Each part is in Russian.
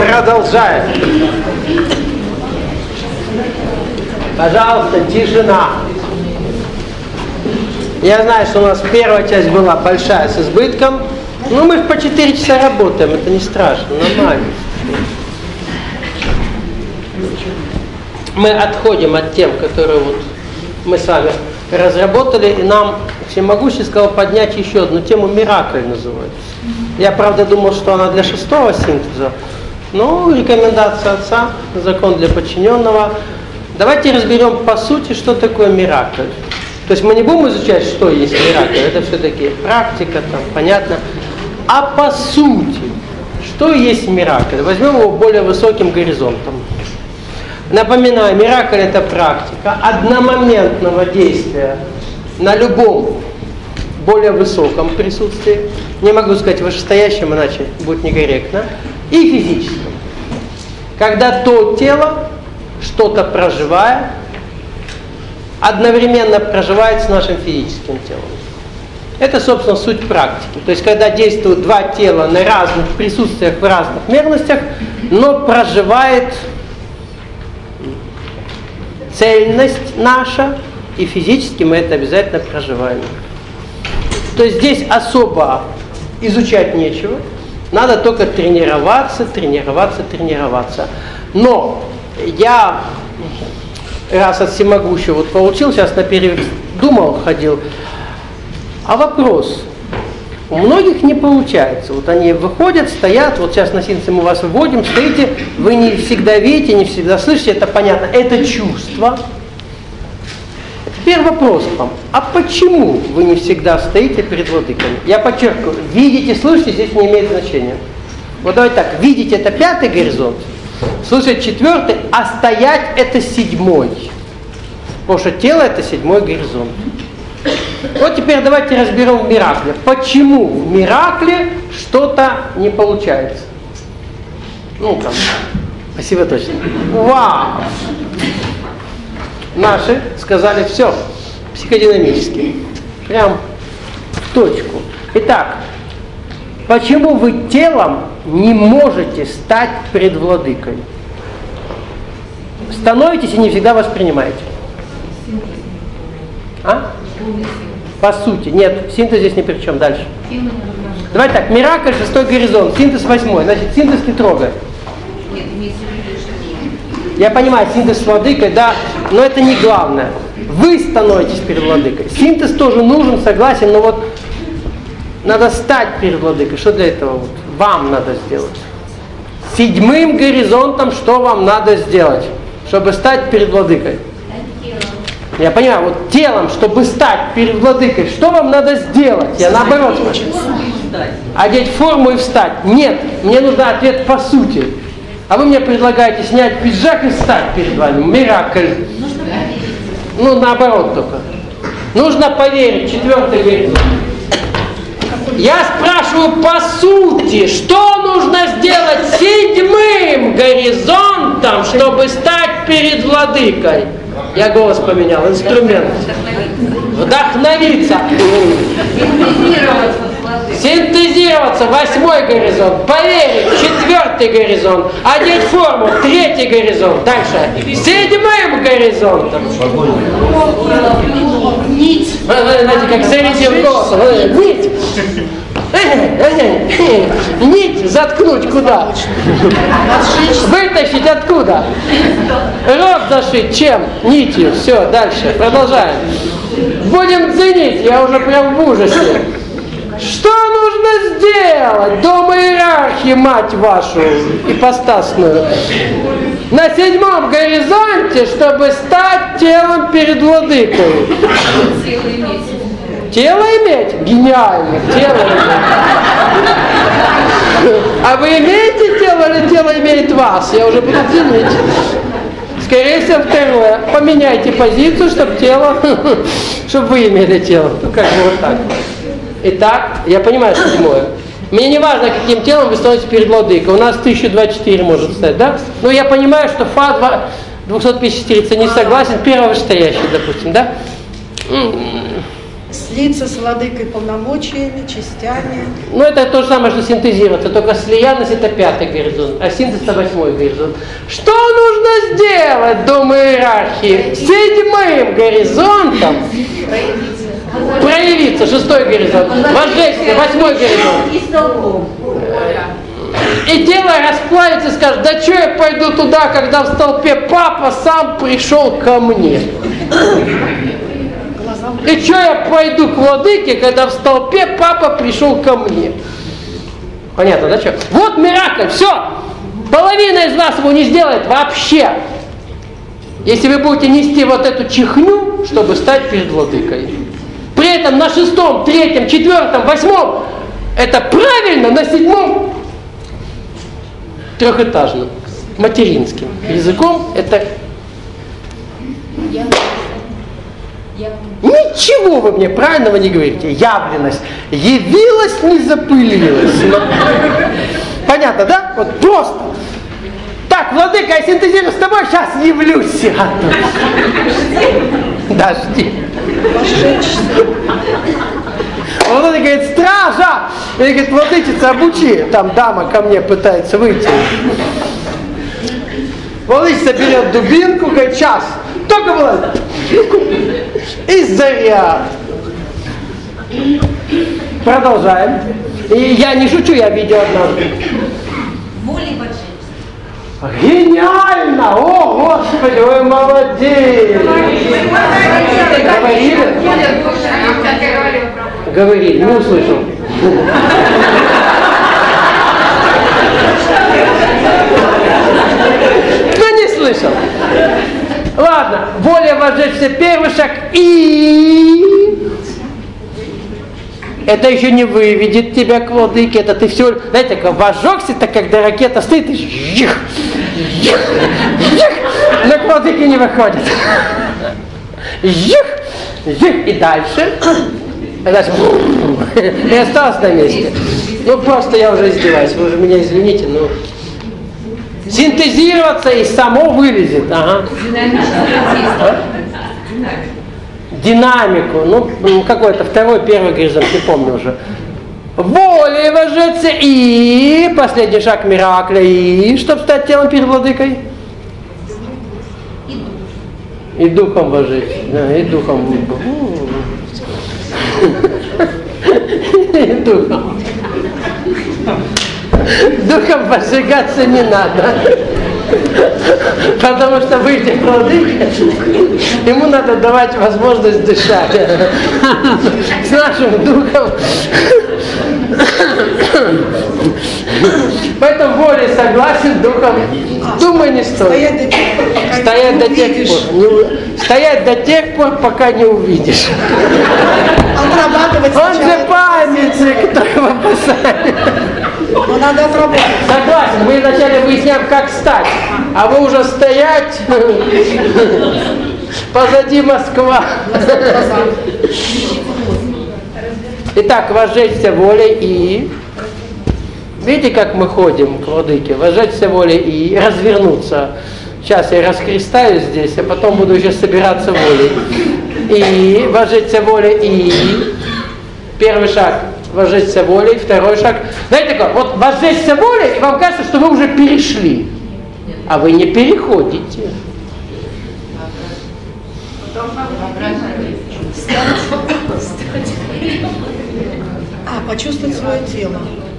Продолжаем. Пожалуйста, тишина. Я знаю, что у нас первая часть была большая с избытком. Но мы по 4 часа работаем, это не страшно, нормально. Мы отходим от тем, которые вот мы с вами разработали, и нам Всемогущий сказал поднять еще одну тему, Миракль называется. Я, правда, думал, что она для 6-го синтеза, но рекомендация отца, закон для подчиненного. Давайте разберем по сути, что такое Миракль. То есть мы не будем изучать, что есть Миракль, это все-таки практика, там, понятно. А по сути, что есть Миракль? Возьмем его более высоким горизонтом. Напоминаю, Миракль — это практика одномоментного действия на любом более высоком присутствии. Не могу сказать вышестоящем, иначе будет некорректно. И физическом. Когда то тело, что-то проживая, одновременно проживает с нашим физическим телом. Это, собственно, суть практики. То есть, когда действуют два тела на разных присутствиях, в разных мерностях, но проживает цельность наша, и физически мы это обязательно проживаем. То есть, здесь особо изучать нечего. Надо только тренироваться, тренироваться, тренироваться. Но я раз от Всемогущего вот получил, сейчас на перерыв думал, ходил. А вопрос, у многих не получается. Вот они выходят, стоят, вот сейчас на синтезе мы вас выводим, стоите, вы не всегда видите, не всегда слышите, это понятно, это чувство. Теперь вопрос к вам, а почему вы не всегда стоите перед владыками? Я подчеркиваю, видите, слышите, здесь не имеет значения. Вот давайте так, видите, это 5-й горизонт, слышать 4-й, а стоять это 7-й. Потому что тело это 7-й горизонт. Вот теперь давайте разберем Миракле. Почему в Миракле что-то не получается? Ну там, спасибо точно. Вау! Наши сказали все, психодинамически. Прям в точку. Итак, почему вы телом не можете стать перед владыкой? Становитесь и не всегда воспринимаете. А? По сути. Нет, синтез здесь ни при чем. Дальше. Давайте так, Миракль 6-й горизонт, синтез 8-й. Значит, синтез не трогает. Я понимаю, синтез с владыкой, да, но это не главное. Вы становитесь перед владыкой. Синтез тоже нужен, согласен, но вот надо стать перед владыкой. Что для этого вот вам надо сделать? 7-м горизонтом что вам надо сделать, чтобы стать перед владыкой? Я понимаю, вот телом, чтобы стать перед владыкой, что вам надо сделать? Я наоборот хочу. Одеть форму и встать. Нет, мне нужен ответ по сути. А вы мне предлагаете снять пиджак и встать перед вами. Миракль. Ну, наоборот только. Нужно поверить. 4-й горизонт. Я спрашиваю по сути, что нужно сделать 7-м горизонтом, чтобы стать перед владыкой? Я голос поменял, инструмент. Вдохновиться. Синтезироваться, 8-й горизонт. Поверить, 4-й горизонт. Одеть форму, 3-й горизонт. Дальше, 7-м горизонтом. Нить. Знаете, как зарядил голос. Нить. Нить заткнуть куда? Вытащить откуда? Рот зашить чем? Нитью. Все, дальше. Продолжаем. Будем ценить. Я уже прям в ужасе. Что нужно сделать? Дома иерархии, мать вашу, ипостасную. На 7-м горизонте, чтобы стать телом перед владыкой. Тело иметь? Гениально. Тело иметь. А вы имеете тело или тело имеет вас? Я уже буду ценить. Скорее всего, второе. Поменяйте позицию, чтобы тело, чтобы вы имели тело. Ну, как бы вот так. Итак, я понимаю, 7-е. Мне не важно, каким телом вы становитесь перед владыкой. У нас 1024 может стать, да? Но я понимаю, что Фа 254 не согласен, первый вышестоящий, допустим, да? Слиться с владыкой полномочиями, частями. Ну, это то же самое, что синтезироваться, только слиянность это 5-й горизонт, а синтез это 8-й горизонт. Что нужно сделать, дом иерархии? 7-м горизонтом проявиться, 6-й горизонт, возжечься, 8-й горизонт. И тело расплавится и скажет, да что я пойду туда, когда в столпе папа сам пришел ко мне? И что я пойду к владыке, когда в столпе папа пришел ко мне? Понятно, да, что? Вот миракль, все! Половина из вас его не сделает вообще. Если вы будете нести вот эту чехню, чтобы стать перед владыкой. При этом на 6-м, 3-м, 4-м, 8-м это правильно, на 7-м трехэтажным, материнским языком это... Ничего вы мне правильного не говорите. Явленность. Явилась, не запылилась. Понятно, да? Вот просто. Так, владыка, я синтезирую с тобой, сейчас явлюсь. Дожди. Владыка говорит, стража! И говорит, владычица, обучи. Там дама ко мне пытается выйти. Владычица берет дубинку, говорит, сейчас. Только было. И заряд. Продолжаем. И я не шучу, я видел однажды. Гениально! О, Господи, вы молодец! Говорили? Говорили, не услышал. Кто не слышал? Ладно, воля возжечься, первый шаг, и это еще не выведет тебя к владыке, это ты все, знаете, как возжегся, так когда ракета стоит, и жих, но к владыке не выходит. Жих, и дальше, и осталось на месте. Ну просто я уже издеваюсь, вы уже меня извините, но... Синтезироваться и само вылезет. Ага. Динамику. Ну, какой-то второй, первый горизонт, не помню уже. Волей вожжется и последний шаг миракля, и чтобы стать телом перед владыкой. И духом вожжется. Да, и духом. И духом. Духом возжигаться не надо. Потому что выйдя к владыке, ему надо давать возможность дышать. С нашим духом. Поэтому волей согласен, духом думай не стоит. Стоять до тех пор, пока не увидишь. Он же памятник, кто его посадит. Но надо отработать. Согласен, мы вначале выясняем, как стать, а вы уже стоять позади Москва. Итак, возжечься волей и... Видите, как мы ходим к владыке? Возжечься волей и развернуться. Сейчас я раскрестаюсь здесь, а потом буду еще собираться волей. И возжечься волей и... Первый шаг. Возжечься волей, второй шаг. Знаете как, вот возжечься волей, и вам кажется, что вы уже перешли. А вы не переходите. Почувствовать свое тело.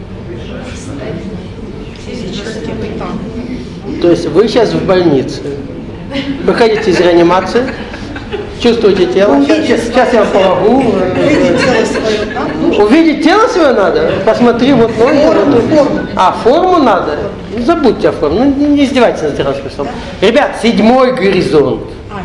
Физически быть там. То есть вы сейчас в больнице. Выходите из реанимации. Чувствуете тело? Сейчас я вам помогу. Увидеть тело свое, да? Увидеть тело свое надо? Посмотри, вот ноги. Форму. А, форму надо? Ну, забудьте о форме. Ну, не издевайтесь над здравым смыслом. Ребят, 7-й горизонт.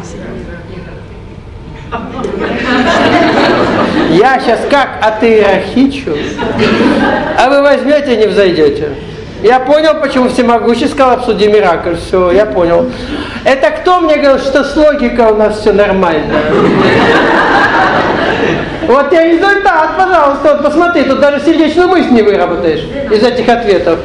Я сейчас как отыерархичу, а вы возьмете и не взойдете. Я понял, почему всемогущий сказал, обсуди миракль. Все, я понял. Это кто мне говорил, что с логикой у нас все нормально? Вот тебе результат, пожалуйста, вот посмотри, тут даже сердечную мысль не выработаешь из этих ответов.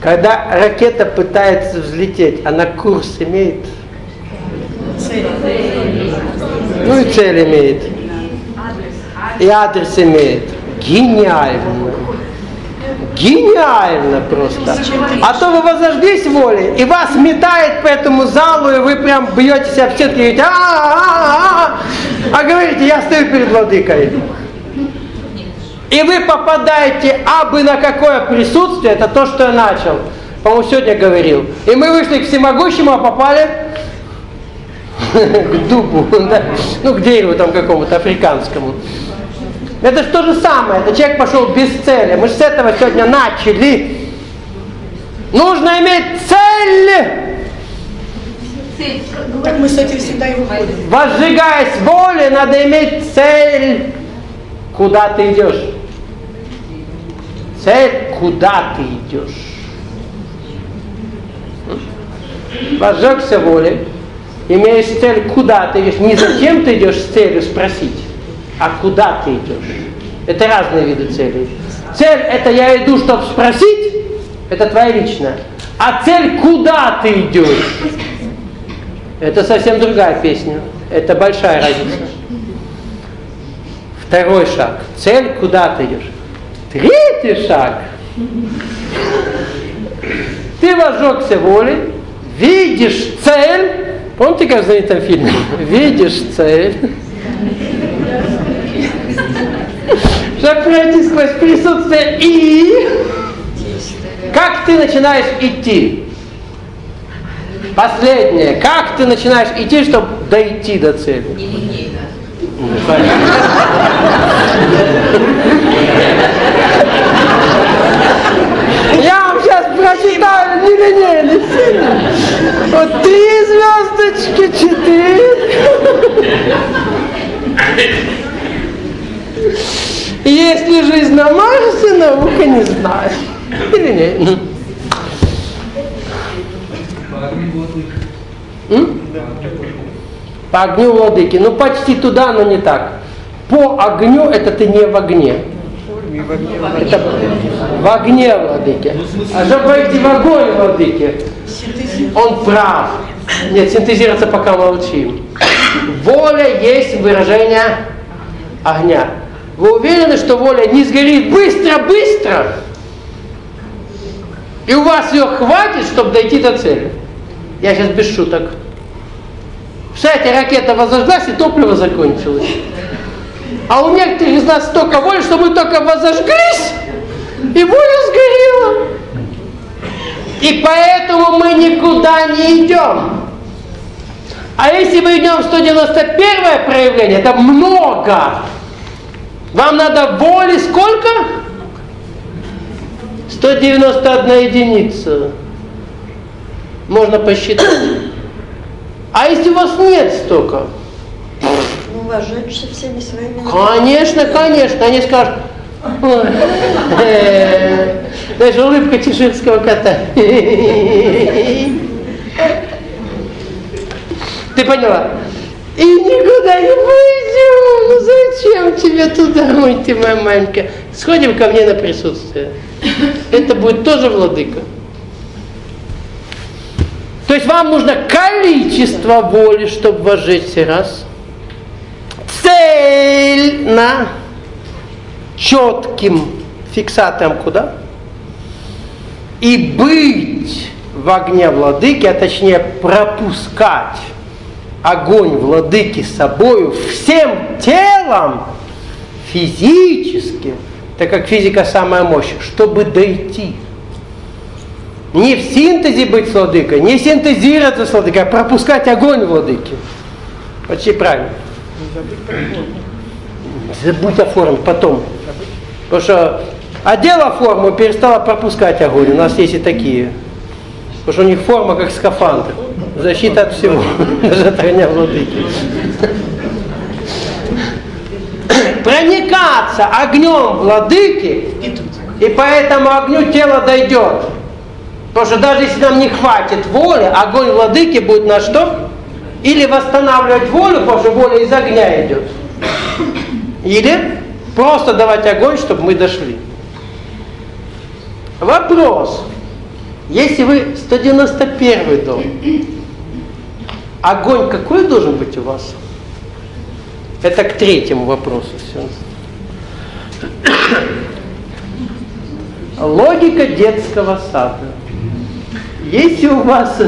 Когда ракета пытается взлететь, она курс имеет? Цель. Ну и цель имеет. И адрес имеет. Гениально. Гениально просто. А то вы возожглись волей, и вас метает по этому залу, и вы прям бьете себя в стенки и говорите, а говорите, я стою перед владыкой. И вы попадаете абы на какое присутствие, это то, что я начал. По-моему, сегодня говорил. И мы вышли к всемогущему, а попали к дубу, да? Ну, к дереву там какому-то африканскому. Это же то же самое, это человек пошел без цели. Мы же с этого сегодня начали. Нужно иметь цель. Так мы с этим всегда и выходим. Возжигаясь волей, надо иметь цель. Куда ты идешь? Цель, куда ты идешь? Возжегся волей, имеешь цель, куда ты идешь. Не зачем ты идешь с целью спросить, а куда ты идешь. Это разные виды целей. Цель — это я иду, чтобы спросить, это твоя личная. А цель, куда ты идешь, это совсем другая песня. Это большая разница. Второй шаг. Цель, куда ты идешь. Третий шаг. Ты возжегся волей, видишь цель. Помните, как в знаменитом фильме? Видишь цель. Чтобы пройти сквозь присутствие и как ты начинаешь идти? Последнее. Как ты начинаешь идти, чтобы дойти до цели? Я вам сейчас прочитаю нелинейный фильм. Вот 3 звездочки, 4. Есть ли жизнь на Марсе, наука не знает. Или нет? По огню владыки. Ну почти туда, но не так. По огню это ты не в огне. Это в огне владыки. А чтобы войти в огонь владыки, он прав. Нет, синтезироваться пока молчим. Воля есть выражение огня. Вы уверены, что воля не сгорит быстро-быстро? И у вас ее хватит, чтобы дойти до цели? Я сейчас без шуток. Представляете, ракета возожглась и топливо закончилось. А у некоторых из нас столько воли, что мы только возожглись, и воля сгорела. И поэтому мы никуда не идем. А если мы идем в 191-е проявление, это много. Вам надо воли сколько? 191 единица. Можно посчитать. А если у вас нет столько? Ну, вожжешься всеми своими... Конечно, конечно. Они скажут, знаешь, улыбка чеширского кота. Ты поняла? И никуда не пойдем. Ну зачем тебе туда уйти, моя маленькая? Сходим ко мне на присутствие. Это будет тоже владыка. То есть вам нужно количество воли, чтобы возжечься, раз. Цельно, четким фиксатором куда? И быть в огне владыки, а точнее пропускать огонь владыки с собою всем телом, физически, так как физика самая мощная, чтобы дойти. Не в синтезе быть с владыкой, не синтезироваться с владыкой, а пропускать огонь владыки. Почти правильно. Забудь о форме потом. Потому что одела форму и перестала пропускать огонь. У нас есть и такие. Потому что у них форма как скафандр. Защита от всего. Даже от огня владыки. Проникаться огнем владыки, и по этому огню тело дойдет. Потому что даже если нам не хватит воли, огонь владыки будет на что? Или восстанавливать волю, потому что воля из огня идет. Или просто давать огонь, чтобы мы дошли. Вопрос. Если вы 191 дом, огонь какой должен быть у вас? Это к третьему вопросу все. Логика детского сада. Если у вас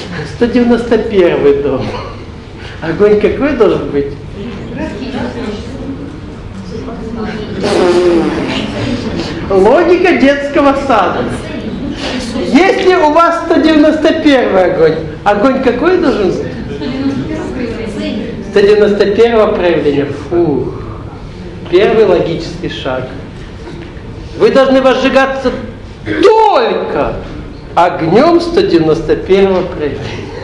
191 дом, огонь какой должен быть? Логика детского сада. Если у вас 191 огонь, огонь какой должен быть? 191 проявление. Фух. Первый логический шаг. Вы должны возжигаться только огнем 191 проявления.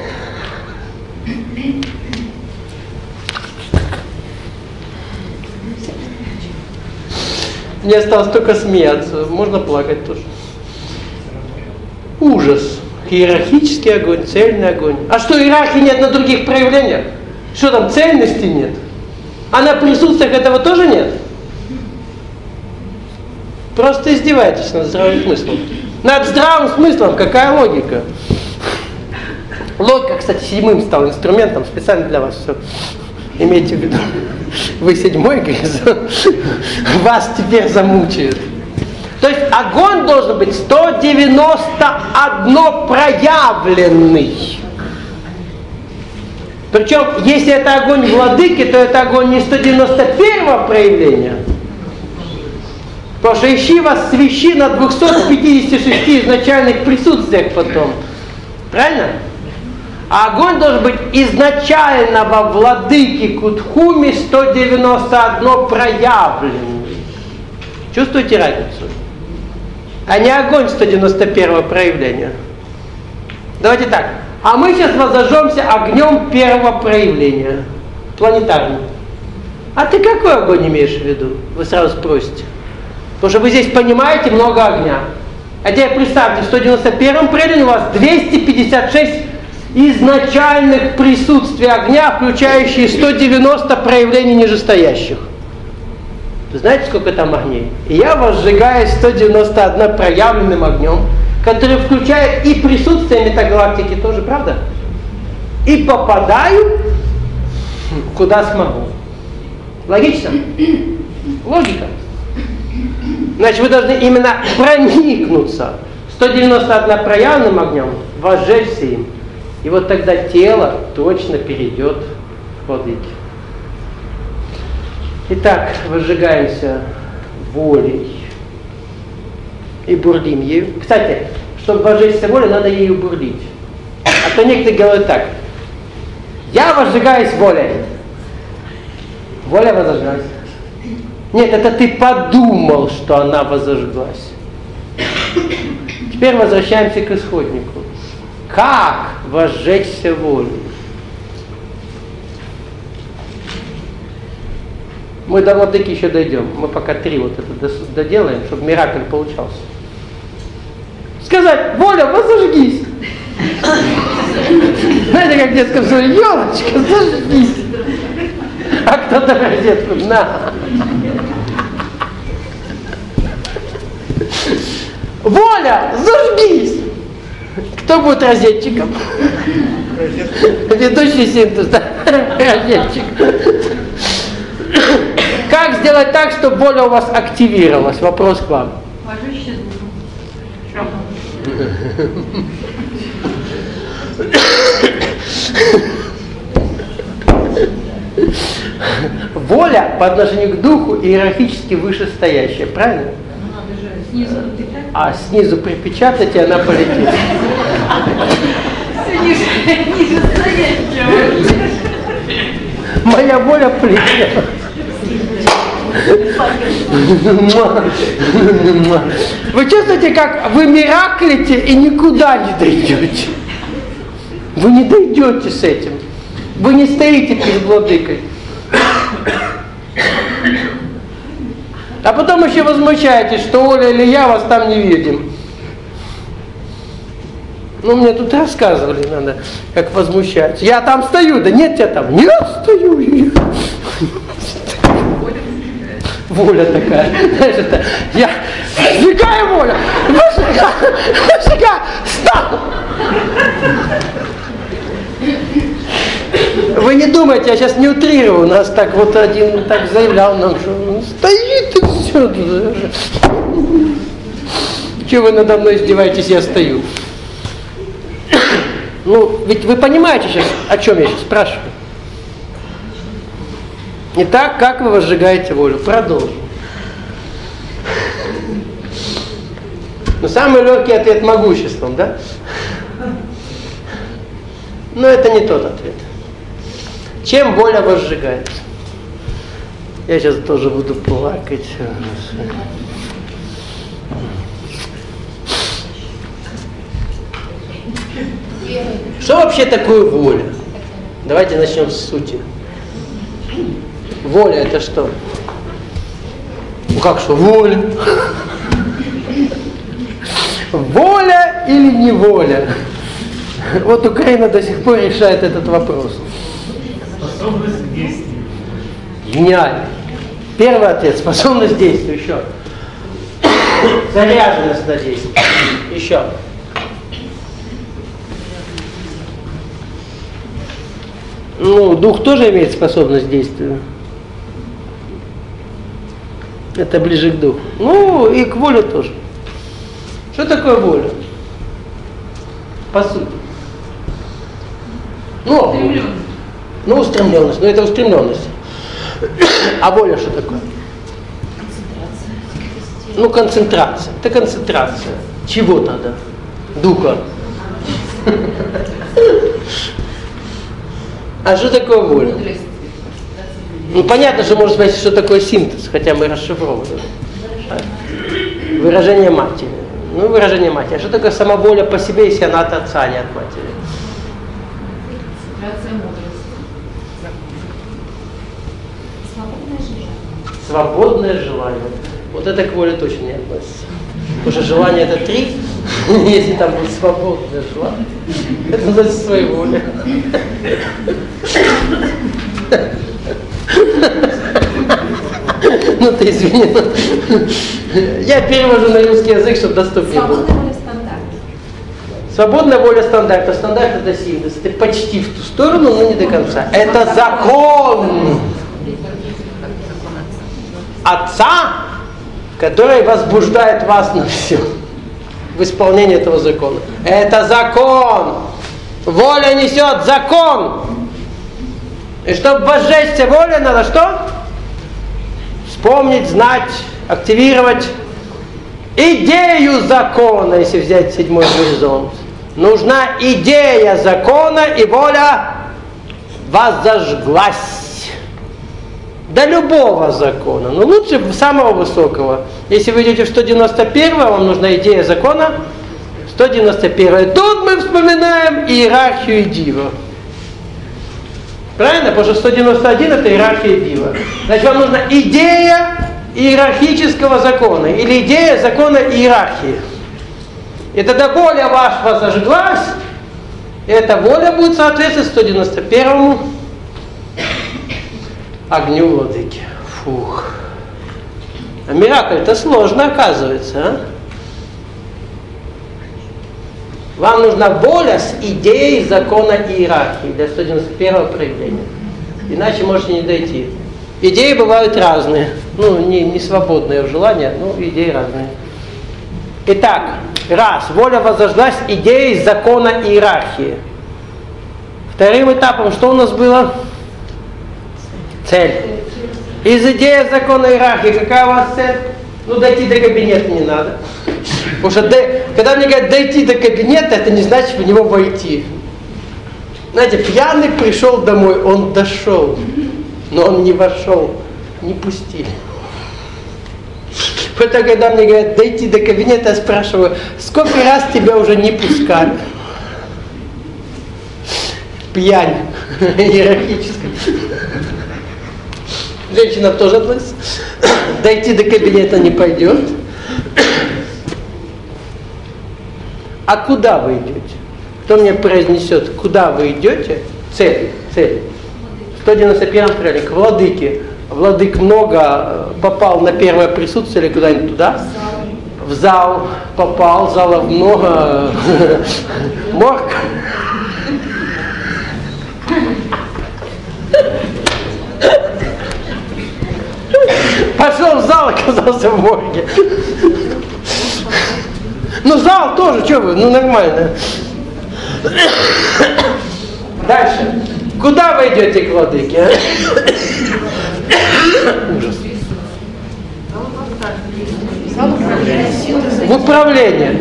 Мне осталось только смеяться. Можно плакать тоже. Ужас. Иерархический огонь, цельный огонь. А что, иерархии нет на других проявлениях? Что там, цельности нет? А на присутствиях этого тоже нет? Просто издеваетесь над здравым смыслом. Над здравым смыслом какая логика? Логика, кстати, 7-м стал инструментом, специально для вас все. Имейте в виду. Вы 7-й горизонт, вас теперь замучают. То есть огонь должен быть 191 проявленный. Причем, если это огонь владыки, то это огонь не 191 проявления. Потому что ищи вас свищи на 256 изначальных присутствиях потом. Правильно? А огонь должен быть изначально во владыке Кутхуми 191 проявленный. Чувствуете разницу? А не огонь 191 проявления. Давайте так. А мы сейчас возожжемся огнем первого проявления. Планетарным. А ты какой огонь имеешь в виду? Вы сразу спросите. Потому что вы здесь понимаете много огня. А теперь представьте, в 191 проявлении у вас 256 изначальных присутствий огня, включающие 190 проявлений нижестоящих. Вы знаете, сколько там огней? И я возжигаю 191 проявленным огнем, который включает и присутствие метагалактики тоже, правда? И попадаю, куда смогу. Логично? Логика. Значит, вы должны именно проникнуться 191 проявленным огнем, возжечься им. И вот тогда тело точно перейдет в владыки. Итак, возжигаемся волей и бурлим ею. Кстати, чтобы возжечься волей, надо ею бурлить. А то некоторые говорят так. Я возжигаюсь волей. Воля возожглась. Нет, это ты подумал, что она возожглась. Теперь возвращаемся к исходнику. Как возжечься волей? Мы до владыки еще дойдем. Мы пока 3 вот это доделаем, чтобы миракль получался. Сказать, воля, возожгись. Знаете, как в детском слове, елочка, зажгись. А кто-то в розетку, на. Воля, зажгись. Кто будет розетчиком? Ведущий синтез, да? Розетчик. Как сделать так, чтобы воля у вас активировалась? Вопрос к вам. Воля по отношению к духу иерархически вышестоящая, правильно? Надо же снизу припечатать. А снизу припечатать, и она полетит. Ниже стоящего. Моя воля полетела. Вы чувствуете, как вы мираклите и никуда не дойдете? Вы не дойдете с этим. Вы не стоите перед владыкой. А потом еще возмущаетесь, что Оля или я вас там не видим. Ну, мне тут рассказывали, надо, как возмущаются. Я там стою, да нет тебя там. Нет, стою. Воля такая. Знаешь, это, Сжигай воля! Выжигай! Стоп! Вы не думайте, я сейчас не утрирую. У нас так вот один так заявлял нам, что стоит и все. Чего вы надо мной издеваетесь, я стою. Ну, ведь вы понимаете сейчас, о чем я сейчас спрашиваю. Итак, как вы возжигаете волю? Продолжим. Но самый легкий ответ могуществом, да? Но это не тот ответ. Чем воля возжигается? Я сейчас тоже буду плакать. Что вообще такое воля? Давайте начнем с сути. Воля это что? Ну как что? Воля. Воля или не воля? Вот Украина до сих пор решает этот вопрос. Способность к действию. Гениально. Первый ответ. Способность к действию. Еще. Заряженность на действие. Еще. Ну, дух тоже имеет способность к действию. Это ближе к духу. Ну, и к воле тоже. Что такое воля? По сути. Ну, устремленность. Ну, это устремленность. А воля что такое? Ну, концентрация. Это концентрация. Чего тогда? Духа. А что такое воля? Ну, понятно, что можно спросить, что такое синтез, хотя мы расшифровываем. Выражение матери. Ну, выражение матери. А что такое сама воля по себе, если она от отца, а не от матери? Свободное желание. Вот это к воле точно не относится. Потому что желание это 3, если там будет свободное желание, это значит своей воле. Ну ты извини. Я перевожу на русский язык, чтобы доступнее было. Свободная воля стандарт. Свободная воля стандарта. Стандарт это синтез. Ты почти в ту сторону, но не до конца. Это закон Отца, который возбуждает вас на все в исполнении этого закона. Это закон. Воля несет закон. И чтобы возжечься волей, надо что? Вспомнить, знать, активировать идею закона, если взять 7-й горизонт. Нужна идея закона, и воля возожглась. До любого закона. Но лучше самого высокого. Если вы идете в 191, вам нужна идея закона. 191. Тут мы вспоминаем иерархию Дива. Правильно? Потому что 191 это иерархия Дива. Значит, вам нужна идея иерархического закона. Или идея закона иерархии. И тогда воля ваша зажглась. И эта воля будет соответствовать 191 огню владыки. Фух. А миракль-то сложно, оказывается, а? Вам нужна воля с идеей закона иерархии для 191 проявления. Иначе можете не дойти. Идеи бывают разные. Ну, не свободные в желании, но идеи разные. Итак, раз. Воля возожглась идеей закона иерархии. Вторым этапом что у нас было? Цель. Из идеи закона иерархии какая у вас цель? Ну, дойти до кабинета не надо. Потому что когда мне говорят дойти до кабинета, это не значит в него войти. Знаете, пьяный пришел домой, он дошел, но он не вошел, не пустили. Поэтому, когда мне говорят дойти до кабинета, я спрашиваю, сколько раз тебя уже не пускали? Пьянь иерархическая. Женщина тоже относится. Дойти до кабинета не пойдет. А куда вы идете? Кто мне произнесет, куда вы идете? Цель. 191 правильно, к владыке. Владык много попал на первое присутствие или куда-нибудь туда? в зал попал, залов много, морг. Пошел в зал, оказался в морге. Ну зал тоже, что вы, ну нормально. Дальше. Куда вы идете к владыке? Ужас. В управление.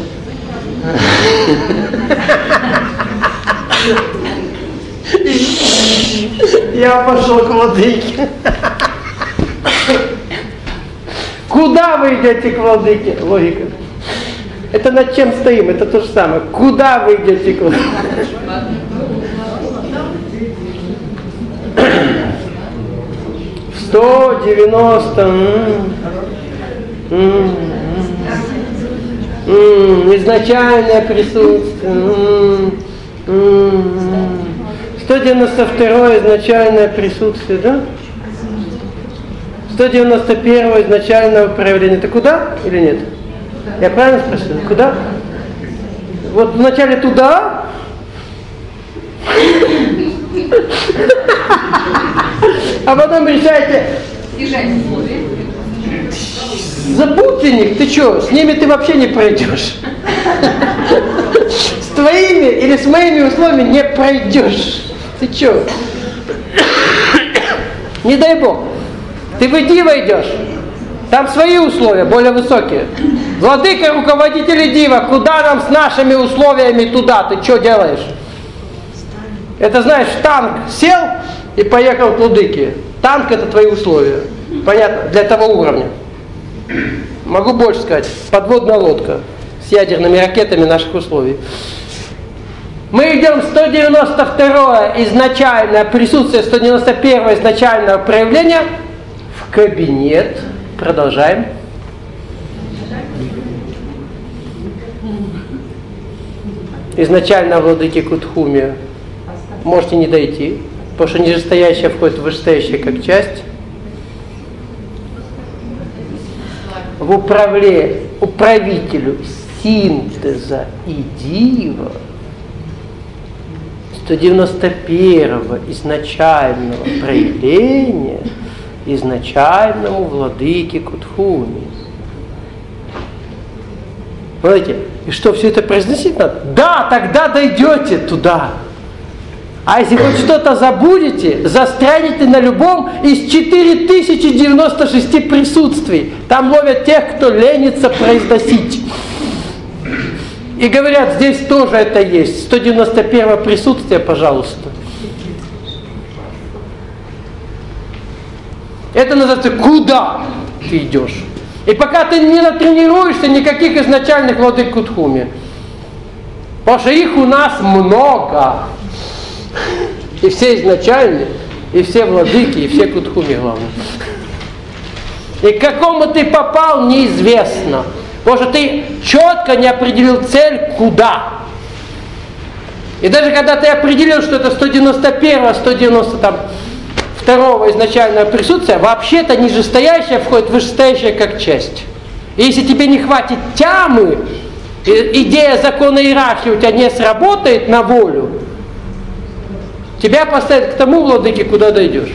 Я пошел к владыке. Куда вы идете к владыке? Логика. Это над чем стоим? Это то же самое. Куда вы идете к владыке? В 190. Изначальное присутствие. 192 изначальное присутствие, да? 191 изначального проявления. Это куда или нет? Я правильно спросил? Куда? Вот вначале туда. А потом решаете. Забудьте них, ты что, с ними ты вообще не пройдешь. С твоими или с моими условиями не пройдешь. Ты что? Не дай Бог. Ты в Дива идешь. Там свои условия, более высокие. Владыка, руководители Дива, куда нам с нашими условиями туда? Ты что делаешь? Это знаешь, танк сел и поехал к владыке. Танк это твои условия. Понятно? Для того уровня. Могу больше сказать. Подводная лодка с ядерными ракетами наших условий. Мы идем 192 изначальное присутствие, 191 изначального проявления в кабинет. Продолжаем. Изначально владыки Кутхуми можете не дойти, потому что нижестоящее входит в вышестоящее как часть. В управителю синтеза и дива 191 изначального проявления изначальному владыке Кутхуми. Смотрите, и что, все это произносить надо? Да, тогда дойдете туда. А если хоть что-то забудете, застрянете на любом из 4096 присутствий. Там ловят тех, кто ленится произносить. И говорят, здесь тоже это есть. 191 присутствие, пожалуйста. Это называется, куда ты идешь. И пока ты не натренируешься, никаких изначальных владык Кутхуми. Потому что их у нас много. И все изначальные, и все владыки, и все Кутхуми, главное. И к какому ты попал, неизвестно. Потому что ты четко не определил цель, куда. И даже когда ты определил, что это 191, 192 изначального присутствия, вообще-то нижестоящее входит в вышестоящее как часть. И если тебе не хватит тямы, идея закона иерархии у тебя не сработает на волю, тебя поставят к тому владыке, куда дойдешь.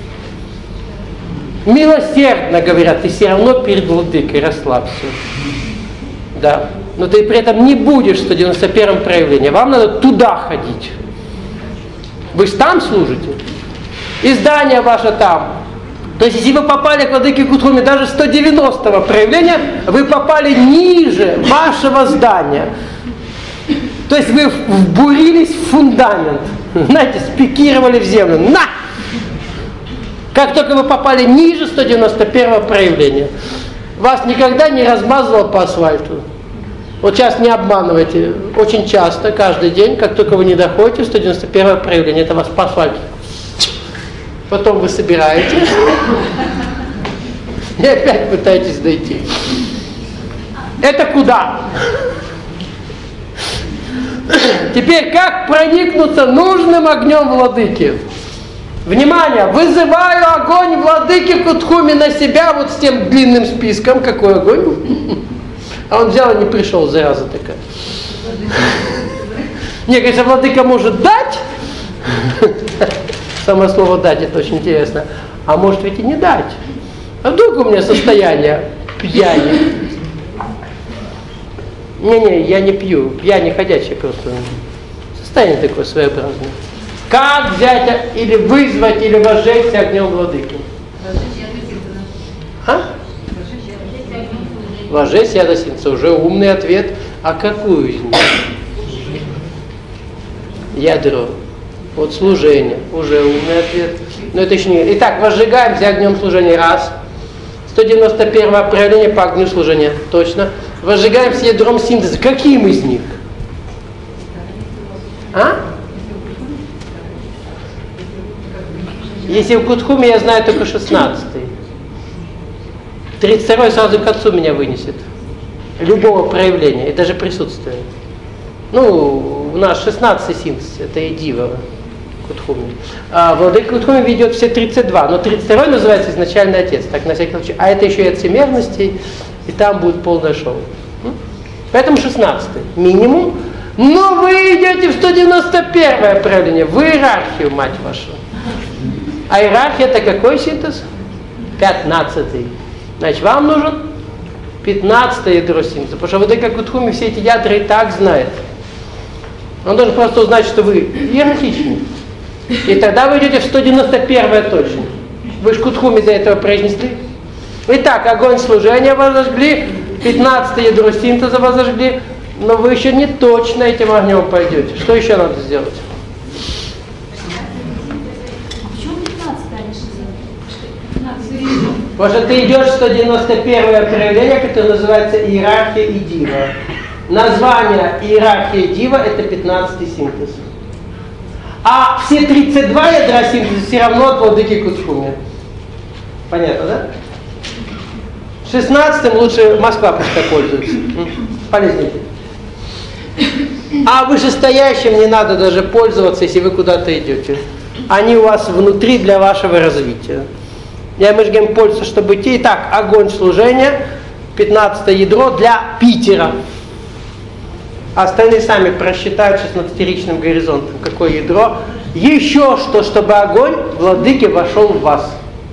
Милосердно, говорят, ты все равно перед владыкой, расслабься. Да. Но ты при этом не будешь в 191 проявлении. Вам надо туда ходить. Вы же там служите. И здание ваше там. То есть, если вы попали к владыке Кутхуми даже 190 проявления, вы попали ниже вашего здания. То есть, вы вбурились в фундамент. Знаете, спикировали в землю. На! Как только вы попали ниже 191 проявления, вас никогда не размазывало по асфальту. Вот сейчас не обманывайте. Очень часто, каждый день, как только вы не доходите в 191 проявление, это вас по асфальту. Потом вы собираете и опять пытаетесь дойти. Это куда? Теперь как проникнуться нужным огнем владыки? Внимание! Вызываю огонь владыки Кутхуми на себя вот с тем длинным списком. Какой огонь? А он взял и не пришел, зараза такая. Не, конечно, владыка может дать. Самое слово дать, это очень интересно. А может ведь и не дать. А вдруг у меня состояние пьяни? Не-не, я не пью. Пьяни ходячий просто. Состояние такое своеобразное. Как взять или вызвать, или возжечься огнем владыки? А? Возжечься ядосинца. Уже умный ответ. А какую из них? Ядро. Вот служение. Уже умный ответ. Но это еще не... Итак, возжигаемся огнем служения. Раз. 191 проявление по огню служения. Точно. Возжигаемся ядром синтеза. Каким из них? А? Если в Кутхуме я знаю только 16-й. 32-й сразу к отцу меня вынесет. Любого проявления и даже присутствия. Ну, у нас 16-й синтез, это и дива Кутхуме. А владыка Кутхуме ведет все 32, но 32-й называется изначальный отец, так на всякий случай. А это еще и от всемерности, и там будет полное шоу. Поэтому 16-й минимум. Но вы идете в 191-е проявление, в иерархию, мать вашу. А иерархия это какой синтез? 15-й. Значит, вам нужен 15-е ядро синтеза. Потому что владыка Кутхуме все эти ядра и так знает. Он должен просто узнать, что вы иерархичны. И тогда вы идете в 191-е точно. Вы же Кутхуме до этого произнесли. Итак, огонь служения возожгли, 15-е ядро синтеза возожгли, но вы еще не точно этим огнем пойдете. Что еще надо сделать? Почему 15, а не 16? Потому что ты идешь в 191-е проявление, которое называется иерархия и дива. Название иерархия и дива это 15-й синтез. А все 32 ядра синтеза все равно от владыки Кутхуме. Понятно, да? 16-м лучше Москва пускай пользуется. Полезнее. А вышестоящим не надо даже пользоваться, если вы куда-то идете. Они у вас внутри для вашего развития. Мы же говорим пользоваться, чтобы идти. Итак, огонь служения, 15 ядро для Питера. Остальные сами просчитают 16-ричным горизонтом, какое ядро. Еще что, чтобы огонь владыки вошел в вас.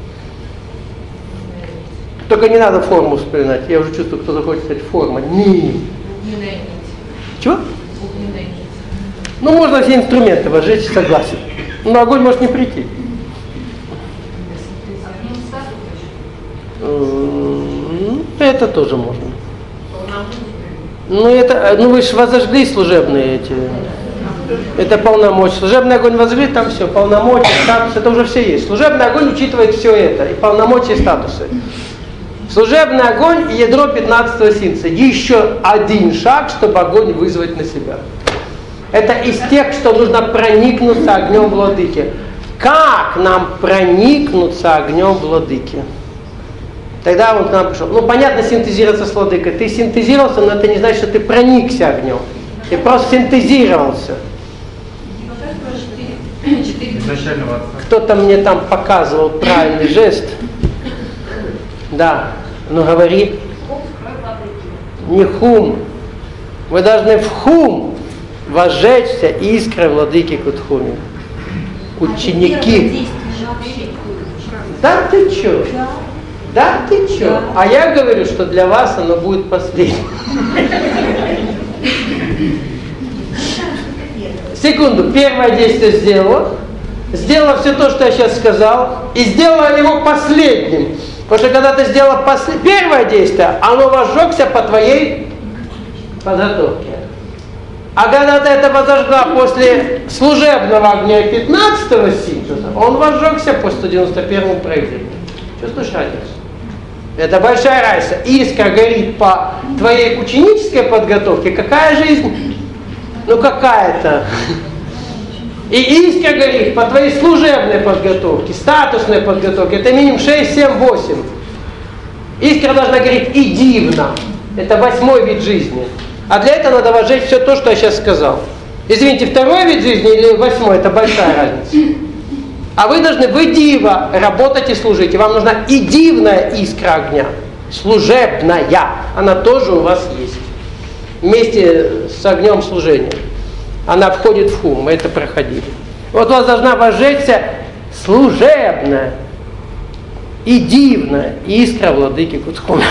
Только не надо форму вспоминать. Я уже чувствую, кто захочет сказать форма. Не. Чего? Ну, можно все инструменты возжечь, согласен. Но огонь может не прийти. Это тоже можно. Ну вы же возожгли служебные эти. Это полномочия. Служебный огонь возжгли, там все, полномочия, статус, это уже все есть. Служебный огонь учитывает все это, и полномочия, и статусы. Служебный огонь и ядро 15-го синтеза. Еще один шаг, чтобы огонь вызвать на себя. Это из тех, что нужно проникнуться огнем владыки. Как нам проникнуться огнем владыки? Тогда он к нам пришел. Ну, понятно, синтезироваться с владыкой. Ты синтезировался, но это не значит, что ты проникся огнем. Ты просто синтезировался. Кто-то мне там показывал правильный жест. Да, ну говори. Не хум. Вы должны в хум возжечься искрой владыки Кутхуме. Ученики. Да ты чё? Да ты чё? А я говорю, что для вас оно будет последним. Секунду, первое действие сделала. Сделала все то, что я сейчас сказал. И сделала его последним. Потому что когда ты сделала первое действие, оно возжегся по твоей подготовке. А когда ты это возожгла после служебного огня 15-го синтеза, он возжегся по 191-му проявлению. Чувствуешь разницу? Это большая разница. Искра горит по твоей ученической подготовке. Какая жизнь? Ну какая-то. И искра горит по твоей служебной подготовке, статусной подготовке. Это минимум 6, 7, 8. Искра должна гореть и дивно. Это 8-й вид жизни. А для этого надо возжечь все то, что я сейчас сказал. Извините, 2-й вид жизни или 8-й, это большая разница. А вы должны, вы дива, работать и служить. И вам нужна и дивная искра огня. служебная, она тоже у вас есть. Вместе с огнем служения. Она входит в хум, мы это проходили. Вот у вас должна возжечься служебная и дивная искра владыки Кутхуми.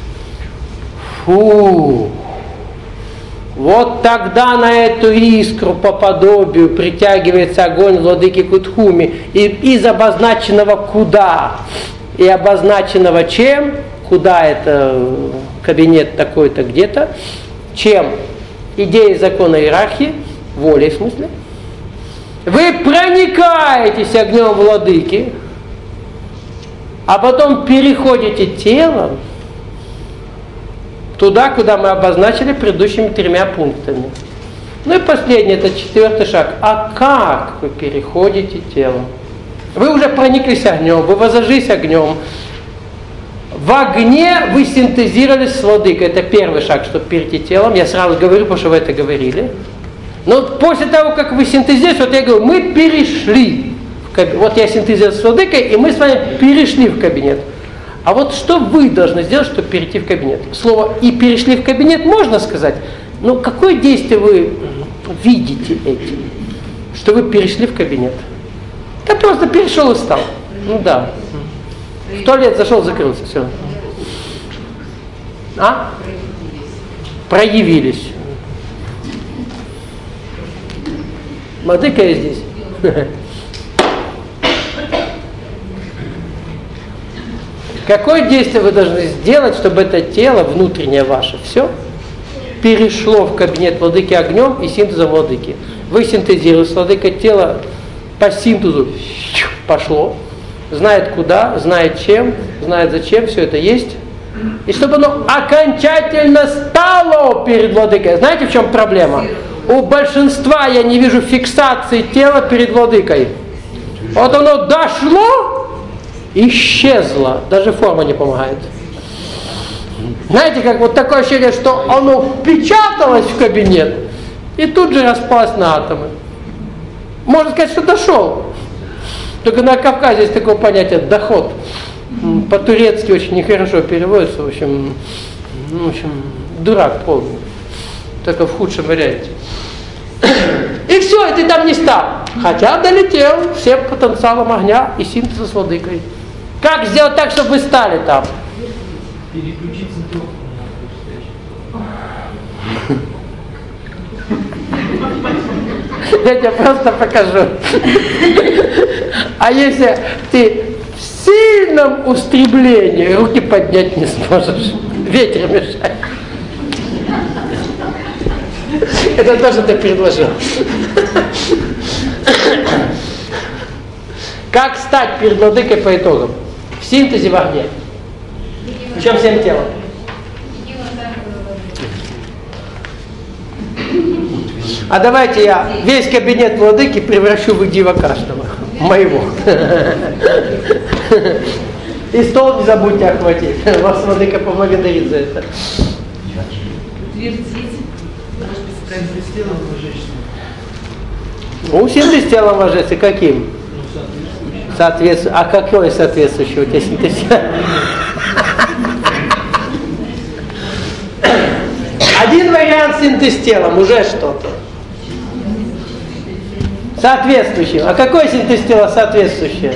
Фу! Вот тогда на эту искру по подобию притягивается огонь владыки Кутхуми и из обозначенного куда и обозначенного чем, куда это кабинет такой-то где-то, чем идея закона иерархии, воли в смысле, вы проникаетесь огнем владыки, а потом переходите телом туда, куда мы обозначили предыдущими 3 пунктами. Ну и последний, это 4-й шаг. А как вы переходите телом? Вы уже прониклись огнем, вы возожились огнем. В огне вы синтезировались с владыкой. Это 1-й шаг, чтобы перейти телом. Я сразу говорю, потому что вы это говорили. Но после того, как вы синтезировались, вот я говорю, мы перешли в кабинет. Вот я синтезировался с владыкой, и мы с вами перешли в кабинет. А вот что вы должны сделать, чтобы перейти в кабинет? Слово «и перешли в кабинет» можно сказать, но какое действие вы видите этим, что вы перешли в кабинет? Да просто перешел и встал. Ну да. В туалет зашел, закрылся, все. А? Проявились. Владыка я здесь. Какое действие вы должны сделать, чтобы это тело, внутреннее ваше, все, перешло в кабинет владыки огнем и синтезом владыки? Вы синтезируете владыка, тело по синтезу пошло, знает куда, знает чем, знает зачем, все это есть. И чтобы оно окончательно стало перед владыкой. Знаете, в чем проблема? У большинства я не вижу фиксации тела перед владыкой. Вот оно дошло, исчезло, даже форма не помогает. Знаете, как вот такое ощущение, что оно впечаталось в кабинет и тут же распалось на атомы. Можно сказать, что дошел. Только на Кавказе есть такое понятие «доход». По-турецки очень нехорошо переводится, в общем, дурак полный. Только в худшем варианте. И все, и ты там не стал. Хотя долетел всем потенциалом огня и синтеза с владыкой. Как сделать так, чтобы вы стали там? Переключиться Я тебе просто покажу. А если ты в сильном устремлении руки поднять не сможешь, ветер мешает. Это то, что ты предложил. Как стать перед владыкой по итогам? В синтезе в огне. Причем всем телом. А давайте я весь кабинет владыки превращу в идива каждого. Моего. И стол не забудьте охватить. Вас владыка поблагодарит за это. У синтез телом вожжется каким? А какой соответствующий у тебя синтез? Один вариант синтез телом, уже что-то. Соответствующий. А какой синтез тела соответствующий?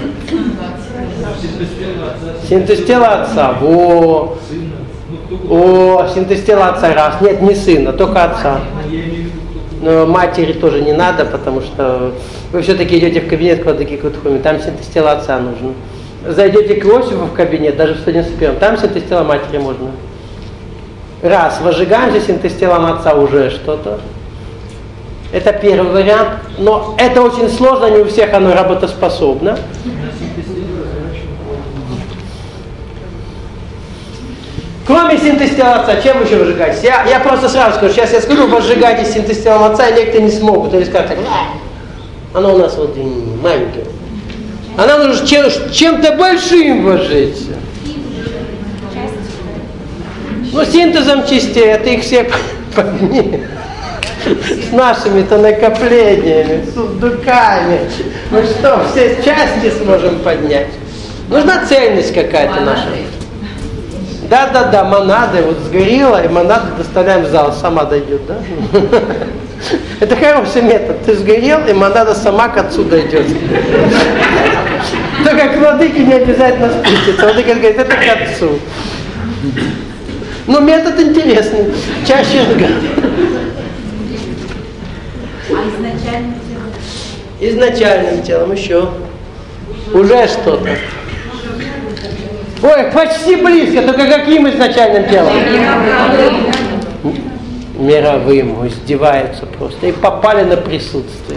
Синтез тела отца. Во. О, синтез тела отца раз. Нет, не сына, только отца. Но матери тоже не надо, потому что вы все-таки идете в кабинет к владыке Кутхуми, там синтез тела отца нужен. Зайдете к Иосифу в кабинет, даже в 191, там синтез тела матери можно. Раз, возжигаем же синтез телом отца уже что-то. Это первый вариант, но это очень сложно, не у всех оно работоспособно. Кроме синтез тела отца, чем вы еще выжигаетесь? Я просто сразу скажу, сейчас я скажу, возжигайте синтез телом отца, и некоторые не смогут. Или скажут так, оно у нас вот маленькое. А нам нужно чем-то большим возжечься. Ну, синтезом частей, это их все подни. С нашими-то накоплениями, с сундуками. Мы что, все части сможем поднять? Нужна цельность какая-то наша. Да, монада вот сгорела, и монаду доставляем в зал, сама дойдет, да? Это хороший метод. Ты сгорел, и монада сама к отцу дойдет. Только к владыке не обязательно спуститься. Владыка говорит, это к отцу. Ну, метод интересный. Чаще изначальным телом? изначальным телом еще. Уже что-то. Ой, почти близко, только каким изначальным телом? Мировым, издеваются просто. И попали на присутствие.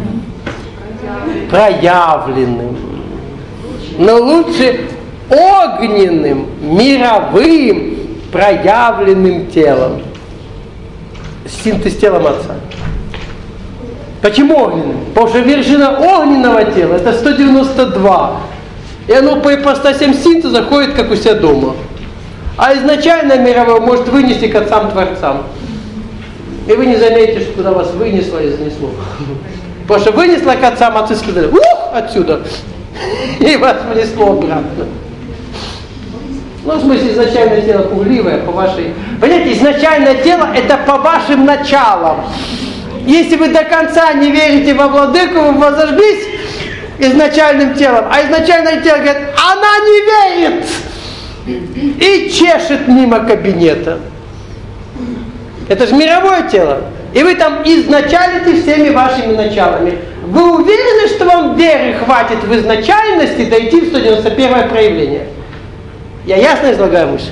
Проявленным. Но лучше огненным, мировым, проявленным телом. Синтез телом Отца. Почему огненным? Потому что вершина огненного тела это 192. И оно по ипостасям синтеза ходит, как у себя дома. А изначально мировое может вынести к отцам-творцам. И вы не заметите, что туда вас вынесло и занесло. Потому что вынесло к отцам, отцы сказали, ух, отсюда. И вас внесло обратно. Ну, в смысле, изначальное тело пугливое, по вашей... Понимаете, изначальное тело это по вашим началам. Если вы до конца не верите во владыку, вы возожглись изначальным телом. А изначальное тело говорит, она не верит! И чешет мимо кабинета. Это же мировое тело. И вы там изначалите всеми вашими началами. Вы уверены, что вам веры хватит в изначальности дойти в 191 проявление? Я ясно излагаю мысль?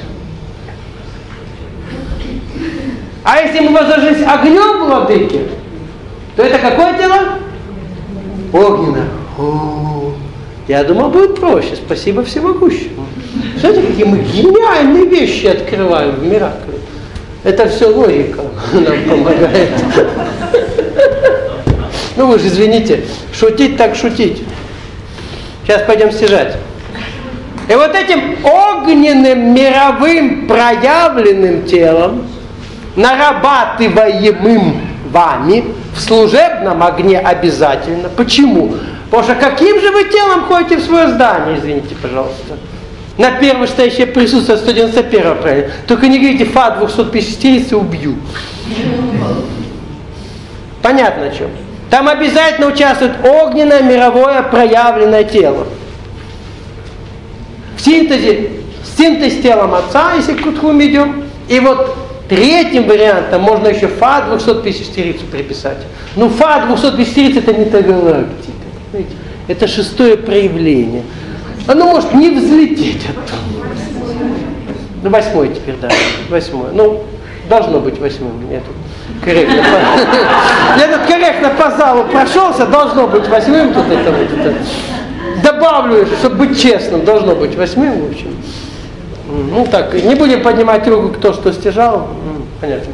А если мы возложились огнем владыки, то это какое тело? Огненное. О, я думал, будет проще. Спасибо всемогущему. Смотрите, какие мы гениальные вещи открываем в Миракле. Это все логика нам помогает. Ну вы же извините, шутить так шутить. Сейчас пойдем стяжать. И вот этим огненным, мировым, проявленным телом, нарабатываемым вами в служебном огне обязательно. Почему? Потому что каким же вы телом ходите в свое здание, извините, пожалуйста. На первое стоящее присутствие 191 правильно. Только не говорите, фа 250 убью. Понятно о чем. Там обязательно участвует огненное, мировое, проявленное тело. В синтезе, синтез телом Отца, если к Кутхум идем. И вот третьим вариантом можно еще фа 250 приписать. Ну фа 250 это не та галактика. Понимаете? Это шестое проявление. Оно может не взлететь оттуда. Ну, восьмой теперь, да. Восьмой. Ну, должно быть восьмым. Я тут корректно по залу прошелся, должно быть восьмым. Тут это вот это. Добавлю, чтобы быть честным, должно быть восьмым, в общем. Ну так, не будем поднимать руку, кто что стяжал. Понятно.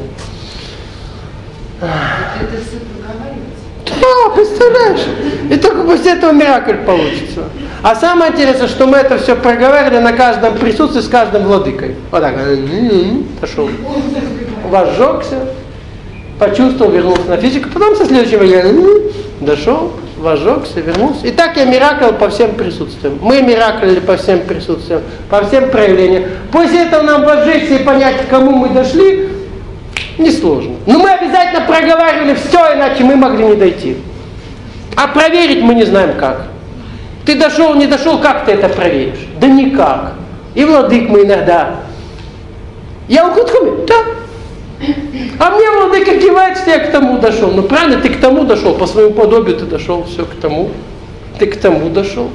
Это все проговаривается? Да, представляешь? И только после этого миракль получится. А самое интересное, что мы это все проговаривали на каждом присутствии с каждым владыкой. Вот так. Пошел. Возжегся, почувствовал, вернулся на физику. Потом со следующего я дошел, возжегся, вернулся. И так я мираклил по всем присутствиям. Мы мираклили по всем присутствиям, по всем проявлениям. После этого нам возжечься и понять, к кому мы дошли, несложно. Но мы обязательно проговаривали все, иначе мы могли не дойти. А проверить мы не знаем как. Ты дошел, не дошел, как ты это проверишь? Да никак. И владык мы иногда. Я у Кутхуми? Да. А мне владыка кивает, что я к тому дошел. Ну правильно, ты к тому дошел, по своему подобию ты дошел, все к тому. Ты к тому дошел.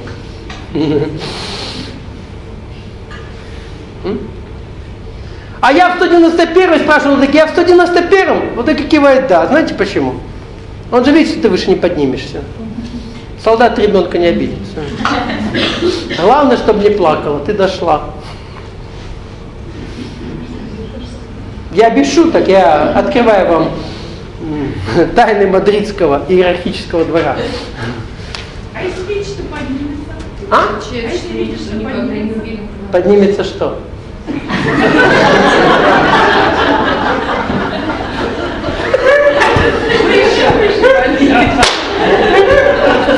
А я в 191 спрашивал, так я в 191, вот так и кивает, да. Знаете почему? Он же видит, что ты выше не поднимешься. Солдат ребенка не обидится. Главное, чтобы не плакала, ты дошла. Я без шуток, я открываю вам тайны мадридского иерархического двора. А если видишь, что поднимется? А? Если видишь, что поднимется? Поднимется что?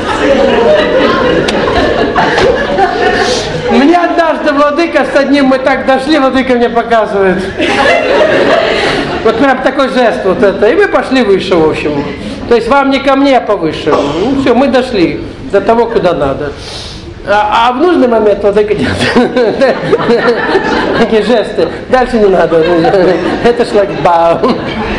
Мне однажды владыка с одним мы так так дошли, владыка мне показывает. Вот прям такой жест вот это. И мы пошли выше, в общем. То есть вам не ко мне, а повыше. Ну все, мы дошли до того, куда надо. А в нужный момент владыка делает такие жесты. Дальше не надо. Это шлагбаум.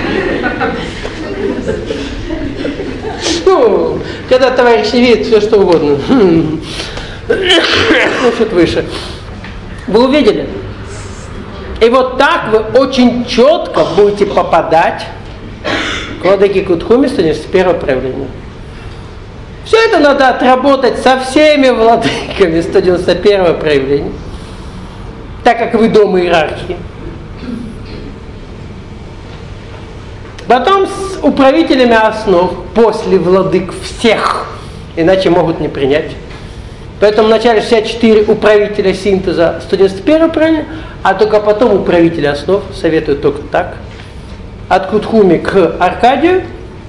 Ну, когда товарищ не видит, все что угодно. Ну, чуть выше. Вы увидели? И вот так вы очень четко будете попадать к владыке Кутхуме 191 проявления. Все это надо отработать со всеми владыками 191 проявления, так как вы дома иерархии. Потом с управителями основ после владык всех, иначе могут не принять. Поэтому вначале 64 управителя синтеза 191 проявления, а только потом управители основ, советую только так. От Кутхуми к Аркадию,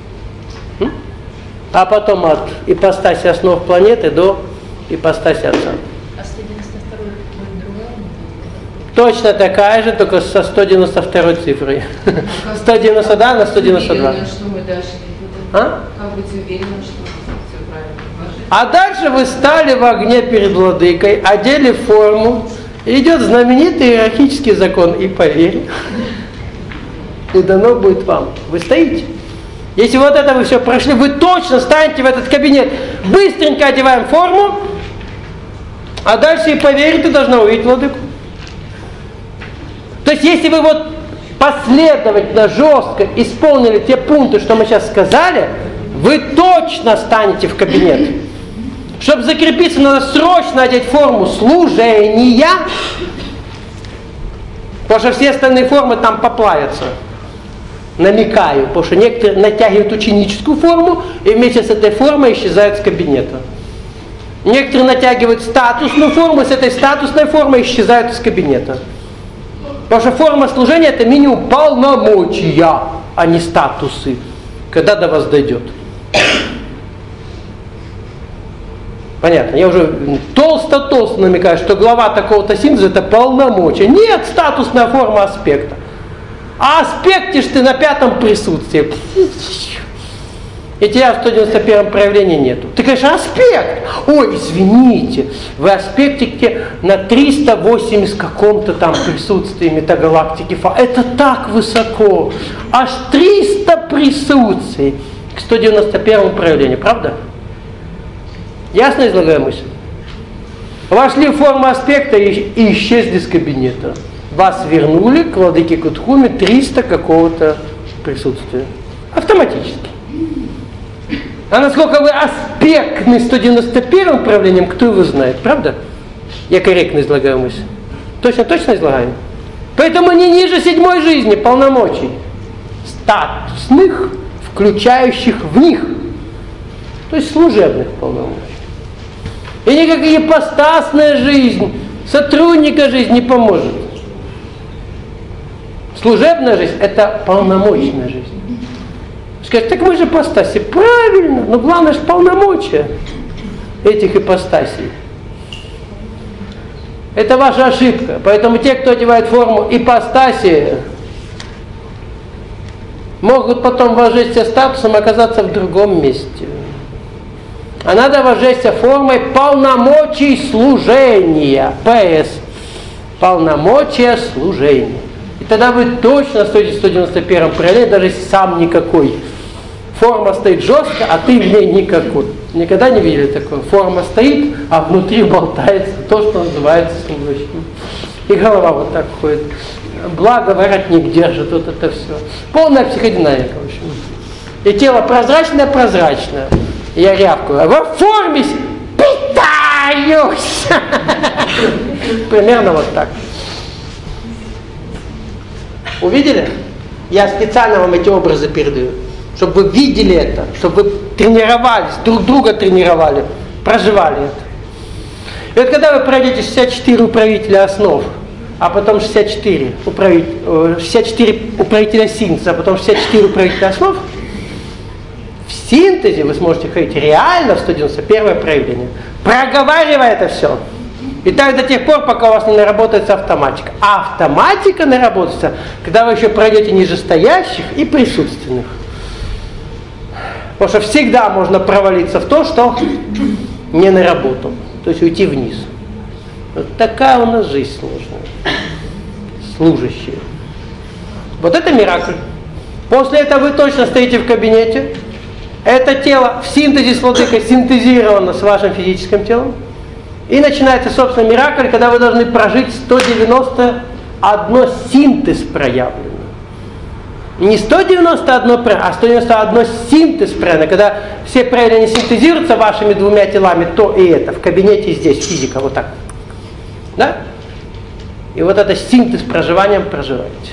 а потом от ипостаси основ планеты до ипостаси Отца. А 192 будет другая? Точно такая же, только со 192 цифрой. 190, да, на 192. Уверена, что мы дальше не будем. А? Как быть уверенным, что все правильно? А дальше вы стали в огне перед владыкой, одели форму, и идет знаменитый иерархический закон «И поверь, и дано будет вам». Вы стоите. Если вот это вы все прошли, вы точно станете в этот кабинет. Быстренько одеваем форму, а дальше «И поверь, ты должна увидеть владыку». То есть если вы вот последовательно, жестко исполнили те пункты, что мы сейчас сказали, вы точно станете в кабинет. Чтобы закрепиться, надо срочно одеть форму служения, потому что все остальные формы там поплавятся. Намекаю, потому что некоторые натягивают ученическую форму и вместе с этой формой исчезают с кабинета. Некоторые натягивают статусную форму и с этой статусной формой исчезают из кабинета. Потому что форма служения это минимум полномочия, а не статусы, когда до вас дойдет. Понятно, я уже толсто-толсто намекаю, что глава такого-то синтеза это полномочия. Нет, статусная форма аспекта. А аспекте ж ты на 5-м присутствии. И тебя в 191 проявлении нету. Ты, конечно, аспект. Ой, извините, вы аспектите на 380 каком-то там присутствии метагалактики. Это так высоко. Аж 300 присутствий к 191 проявлению, правда? Ясно излагаю мысль? Вошли в форму аспекта и исчезли с кабинета. Вас вернули к владыке Кутхуме 300 какого-то присутствия. Автоматически. А насколько вы аспектны 191 проявлением, кто его знает, правда? Я корректно излагаю мысль. Точно излагаю. Поэтому не ниже 7-й жизни полномочий. Статусных, включающих в них. То есть служебных полномочий. И никакая ипостасная жизнь, сотрудника жизнь не поможет. Служебная жизнь – это полномочная жизнь. Скажет, так мы же ипостаси. Правильно, но главное же полномочия этих ипостасей. Это ваша ошибка. Поэтому те, кто одевает форму ипостаси, могут потом вождествия статусом оказаться в другом месте. А надо вождествия формой полномочий служения. ПС. Полномочия служения. И тогда вы точно стоите в 191 проявлении, даже если сам никакой. Форма стоит жестко, а ты в ней никакой. Никогда не видели такое? Форма стоит, а внутри болтается то, что называется служащим. И голова вот так ходит. Благо воротник держит, вот это все. Полная психодинамика, в общем. И тело прозрачное. И я рявкаю, во форме питаюсь. Примерно вот так. Увидели? Я специально вам эти образы передаю, чтобы вы видели это, чтобы вы тренировались, друг друга тренировали, проживали это. И вот когда вы пройдете 64 управителя основ, а потом 64 управителя синтеза, а потом 64 управителя основ, в синтезе вы сможете ходить реально в 191 проявление. Проговаривая это все, И так до тех пор, пока у вас не наработается автоматика. А автоматика наработается, когда вы еще пройдете нижестоящих и присутственных. Потому что всегда можно провалиться в то, что не наработал. То есть уйти вниз. Вот такая у нас жизнь сложная. Служащие. Вот это миракль. После этого вы точно стоите в кабинете. Это тело в синтезе с владыкой синтезировано с вашим физическим телом. И начинается, собственно, миракль, когда вы должны прожить 191 синтез проявленный. Не 191 проявление, а 191 синтез проявленный. Когда все проявления синтезируются вашими двумя телами, то и это. В кабинете здесь физика, вот так. Да? И вот это синтез проживанием проживаете.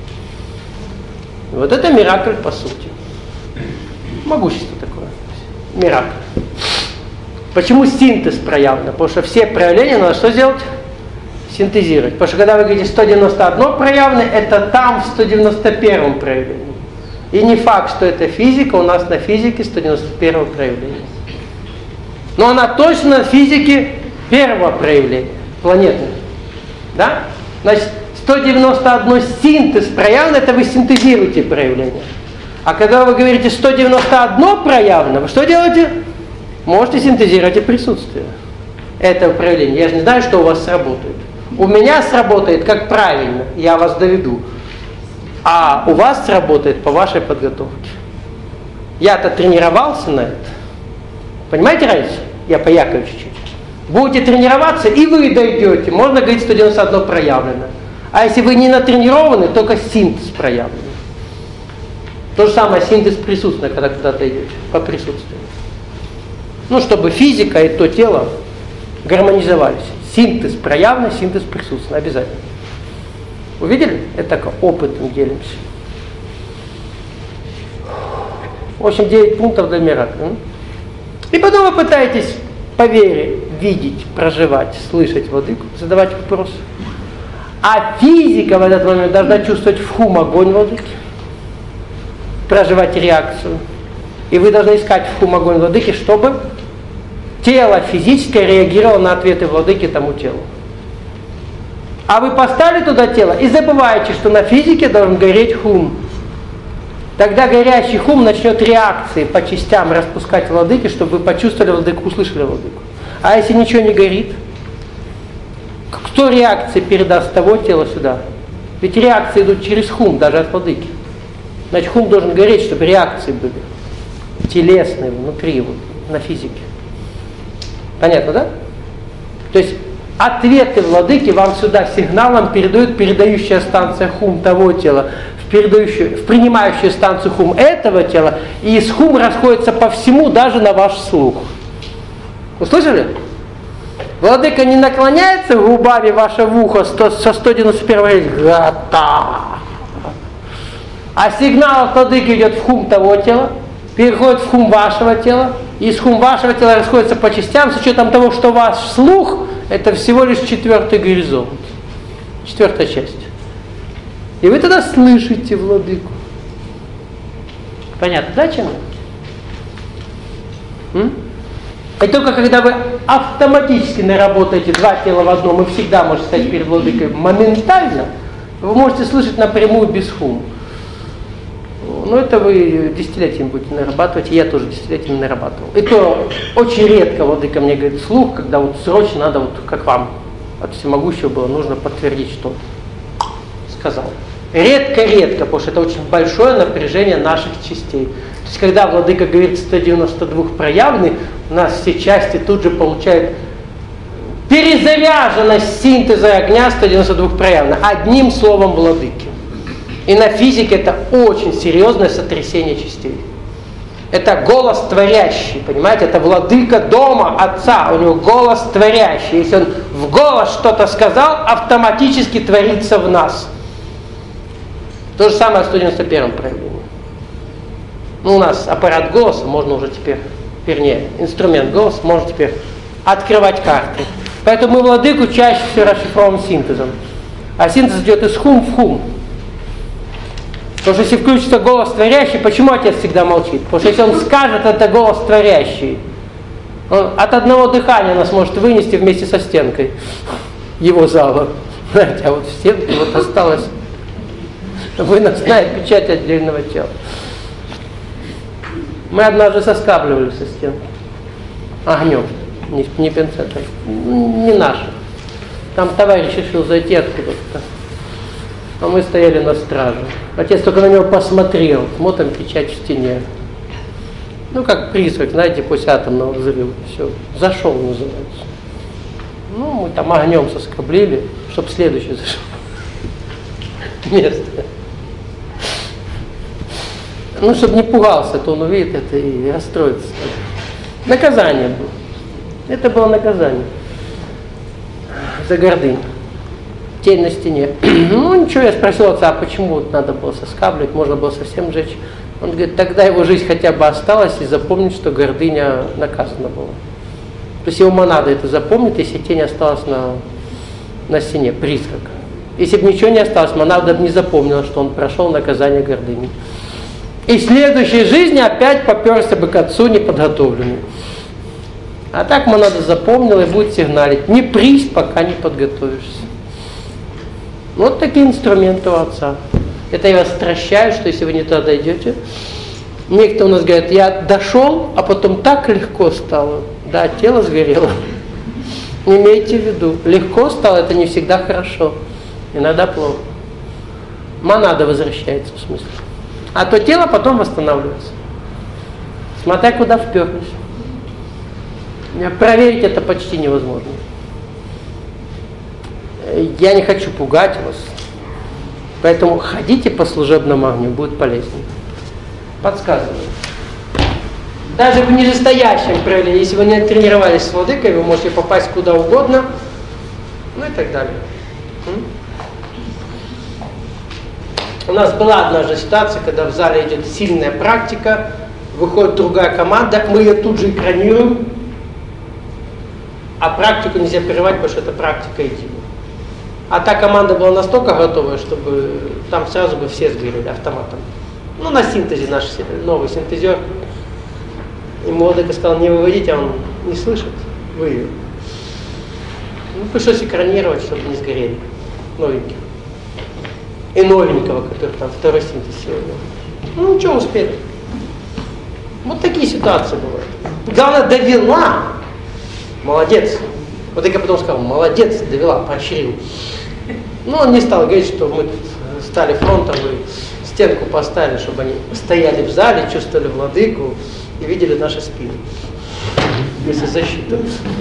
Вот это миракль по сути. Могущество такое. Миракль. Почему синтез проявлен? Потому что все проявления надо что сделать? Синтезировать. Потому что когда вы говорите 191 проявленное, это там в 191 проявлении. И не факт, что это физика, у нас на физике 191 проявление. Но она точно на физике первого проявления, планетной. Да? Значит, 191 синтез проявлено, это вы синтезируете проявление. А когда вы говорите 191 проявлено, вы что делаете? Можете синтезировать и присутствие этого проявления. Я же не знаю, что у вас сработает. У меня сработает как правильно, я вас доведу. А у вас сработает по вашей подготовке. Я-то тренировался на это. Понимаете разницу? Я поякаю чуть-чуть. Будете тренироваться, и вы дойдете. Можно говорить 191 проявлено. А если вы не натренированы, только синтез проявлен. То же самое синтез присутствия, когда куда-то идете, по присутствию. Ну, чтобы физика и то тело гармонизовались. Синтез проявлен, синтез присутствия. Обязательно. Увидели? Это так опытом делимся. В общем, 9 пунктов для миракля. И потом вы пытаетесь по вере видеть, проживать, слышать владыку, задавать вопросы. А физика в этот момент должна чувствовать в хум огонь владыки, проживать реакцию. И вы должны искать в хум огонь владыки, чтобы тело физическое реагировало на ответы владыки тому телу. А вы поставили туда тело и забываете, что на физике должен гореть хум. Тогда горящий хум начнет реакции по частям распускать владыки, чтобы вы почувствовали владыку, услышали владыку. А если ничего не горит, кто реакции передаст того тела сюда? Ведь реакции идут через хум, даже от владыки. Значит, хум должен гореть, чтобы реакции были телесные, внутри его, на физике. Понятно, да? То есть ответы владыки вам сюда сигналом передают передающая станция хум того тела, в принимающую станцию хум этого тела, и из хум расходится по всему, даже на ваш слух. Услышали? Владыка не наклоняется губами ваше в ухо со 191 гата. А сигнал от владыки идет в хум того тела, переходит в хум вашего тела, и из хум вашего тела расходится по частям, с учетом того, что ваш слух это всего лишь 4-й горизонт, 4-я часть. И вы тогда слышите владыку. Понятно, да, чем? И только когда вы автоматически наработаете два тела в одном и всегда можете стать перед владыкой моментально, вы можете слышать напрямую без хума. Ну, это вы десятилетиями будете нарабатывать, и я тоже десятилетиями нарабатывал. И то очень редко владыка мне говорит слух, когда вот срочно надо, вот как вам, от всемогущего было, нужно подтвердить, что сказал. Редко-редко, потому что это очень большое напряжение наших частей. То есть, когда владыка говорит 192 проявленный, у нас все части тут же получают перезаряженность синтеза огня 192 проявленных. Одним словом владыки. И на физике это очень серьезное сотрясение частей. Это голос творящий, понимаете? Это владыка дома, отца, у него голос творящий. Если он в голос что-то сказал, автоматически творится в нас. То же самое в 191 проявлении. Ну, у нас аппарат голоса, можно уже теперь, вернее, инструмент голоса, можно теперь открывать карты. Поэтому мы владыку чаще всего расшифровываем синтезом. А синтез идет из хум в хум. Потому что если включится голос творящий, почему отец всегда молчит? Потому что если он скажет, это голос творящий. Он от одного дыхания нас может вынести вместе со стенкой его зала. Знаете, а вот в стенке вот осталась выносная печать отдельного тела. Мы однажды соскабливали со стенки огнем, не пинцетом, не нашим. Там товарищ решил зайти откуда-то, а мы стояли на страже. Отец только на него посмотрел, вот там печать в стене. Ну, как призрак, знаете, после атомного взрыва. Все, зашел, называется. Ну, мы там огнем соскоблили, чтобы следующий зашел. Место. Ну, чтобы не пугался, то он увидит это и расстроится. Наказание было. Это было наказание. За гордыню. Тень на стене. Ну, ничего, я спросил отца, а почему вот надо было соскабливать, можно было совсем сжечь. Он говорит, тогда его жизнь хотя бы осталась, и запомнит, что гордыня наказана была. То есть его монада это запомнит, если тень осталась на стене, призрак. Если бы ничего не осталось, монада бы не запомнила, что он прошел наказание гордыни. И в следующей жизни опять поперся бы к отцу неподготовленный. А так монада запомнила и будет сигналить. Не прись, пока не подготовишься. Вот такие инструменты у отца. Это я вас стращаю, что если вы не туда дойдете. Некоторые у нас говорят, я дошел, а потом так легко стало. Да, тело сгорело. Не имейте в виду. Легко стало, это не всегда хорошо. Иногда плохо. Монада возвращается, в смысле. А то тело потом восстанавливается. Смотря куда вперлись. Проверить это почти невозможно. Я не хочу пугать вас. Поэтому ходите по служебному огню, будет полезнее. Подсказываю. Даже в нижестоящем проявлении, если вы не тренировались с владыкой, вы можете попасть куда угодно, ну и так далее. У нас была однажды ситуация, когда в зале идет сильная практика, выходит другая команда, мы ее тут же экранируем, а практику нельзя прерывать, потому что это практика идти. А та команда была настолько готовая, чтобы там сразу бы все сгорели автоматом. Ну, на синтезе наш новый синтезер. И Владыка сказал, не выводите, а он не слышит, вывел. Ну, пришлось экранировать, чтобы не сгорели. Новеньких. И новенького, который там второй синтез сегодня. Ну, ничего, успели. Вот такие ситуации бывают. Главное, довела. Молодец. Владыка потом сказал, молодец, довела, поощрил. Ну, он не стал говорить, что мы стали фронтом и стенку поставили, чтобы они стояли в зале, чувствовали Владыку и видели наши спины. Вместо защиты.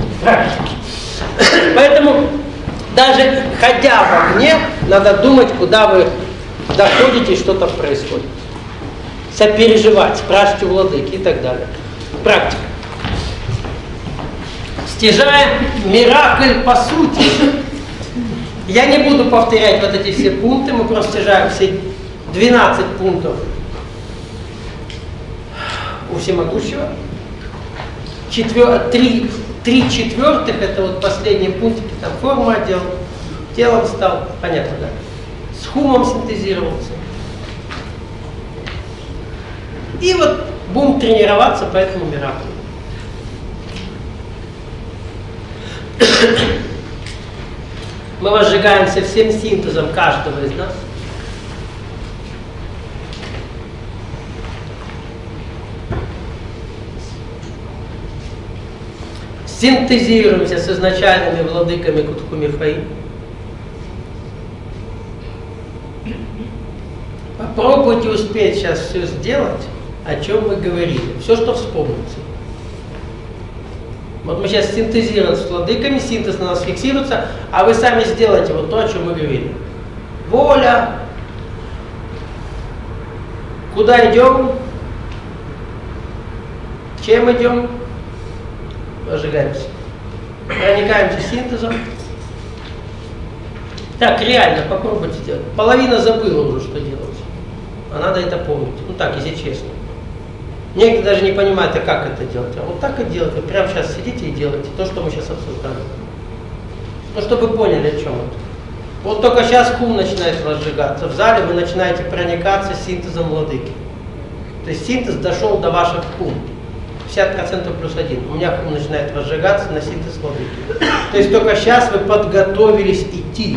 Поэтому, даже ходя в огне, надо думать, куда вы доходите и что там происходит. Сопереживать, спрашивать у Владыки и так далее. Практика. Стяжая миракль по сути. Я не буду повторять вот эти все пункты, мы просто стяжаем все 12 пунктов у всемогущего. 3 четвертых это вот последние пунктики, там форму одел, телом стал, понятно, да? С хумом синтезировался. И вот будем тренироваться по этому мираклю. Мы возжигаемся всем синтезом каждого из нас. Синтезируемся с изначальными владыками Кутху-Мирфаи. Попробуйте успеть сейчас все сделать, о чем мы говорили. Все, что вспомните. Вот мы сейчас синтезируем с владыками, синтез на нас фиксируется, а вы сами сделаете вот то, о чем мы говорили. Воля. Куда идем? Чем идем? Возжигаемся. Проникаемся синтезом. Так, реально, попробуйте сделать. Половина забыла уже, что делать. А надо это помнить. Ну так, если честно. Некоторые даже не понимают, а как это делать. А вот так и делать. Вы прямо сейчас сидите и делаете то, что мы сейчас обсуждали. Ну, чтобы вы поняли, о чем это. Вот только сейчас хум начинает возжигаться. В зале вы начинаете проникаться синтезом владыки. То есть синтез дошел до ваших хум. 50% плюс 1. У меня хум начинает разжигаться на синтез владыки. То есть только сейчас вы подготовились идти.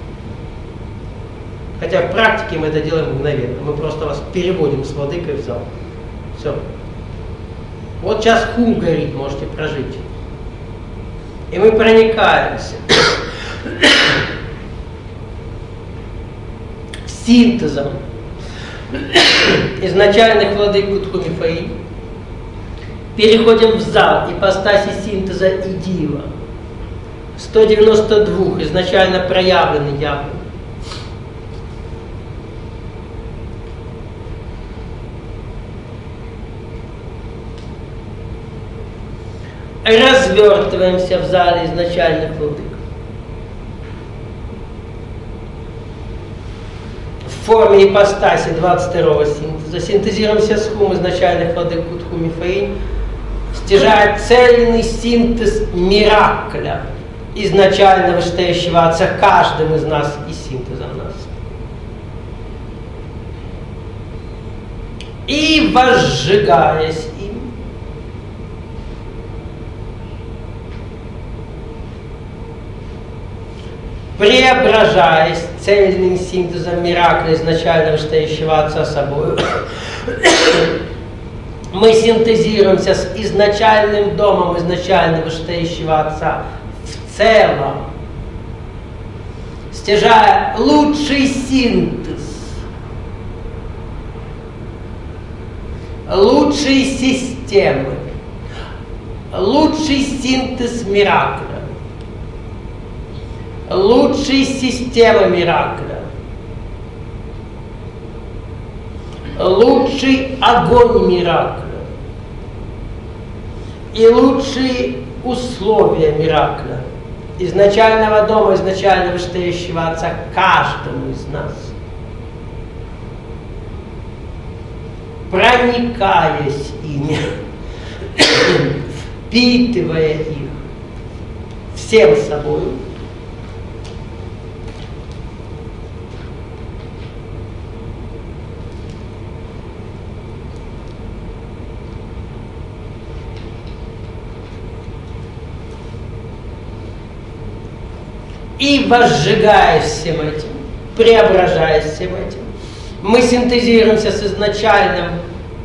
Хотя в практике мы это делаем мгновенно. Мы просто вас переводим с владыкой в зал. Все. Вот сейчас хум горит, можете прожить. И мы проникаемся синтезом изначальных владык Кутху Мифаи. Переходим в зал ипостаси синтеза и дива. 192 изначально проявленный явно. Развертываемся в зале изначальных владык. В форме ипостаси 22-го синтеза синтезируемся с хум изначальных владык Кутху Мифаи, стяжая цельный синтез миракля, изначально вышестоящего Отца каждым из нас и синтезом нас. И возжигаясь им, преображаясь цельным синтезом миракля, изначально вышестоящего Отца собою, мы синтезируемся с изначальным домом изначально вышестоящего Отца в целом, стяжая лучший синтез, лучшие системы, лучший синтез миракля, лучшие системы миракля, лучший огонь миракля и лучшие условия миракля, изначального дома, изначально вышестоящего Отца каждому из нас, проникаясь ими, впитывая их всем собою, и возжигаясь всем этим, преображаясь всем этим, мы синтезируемся с изначальным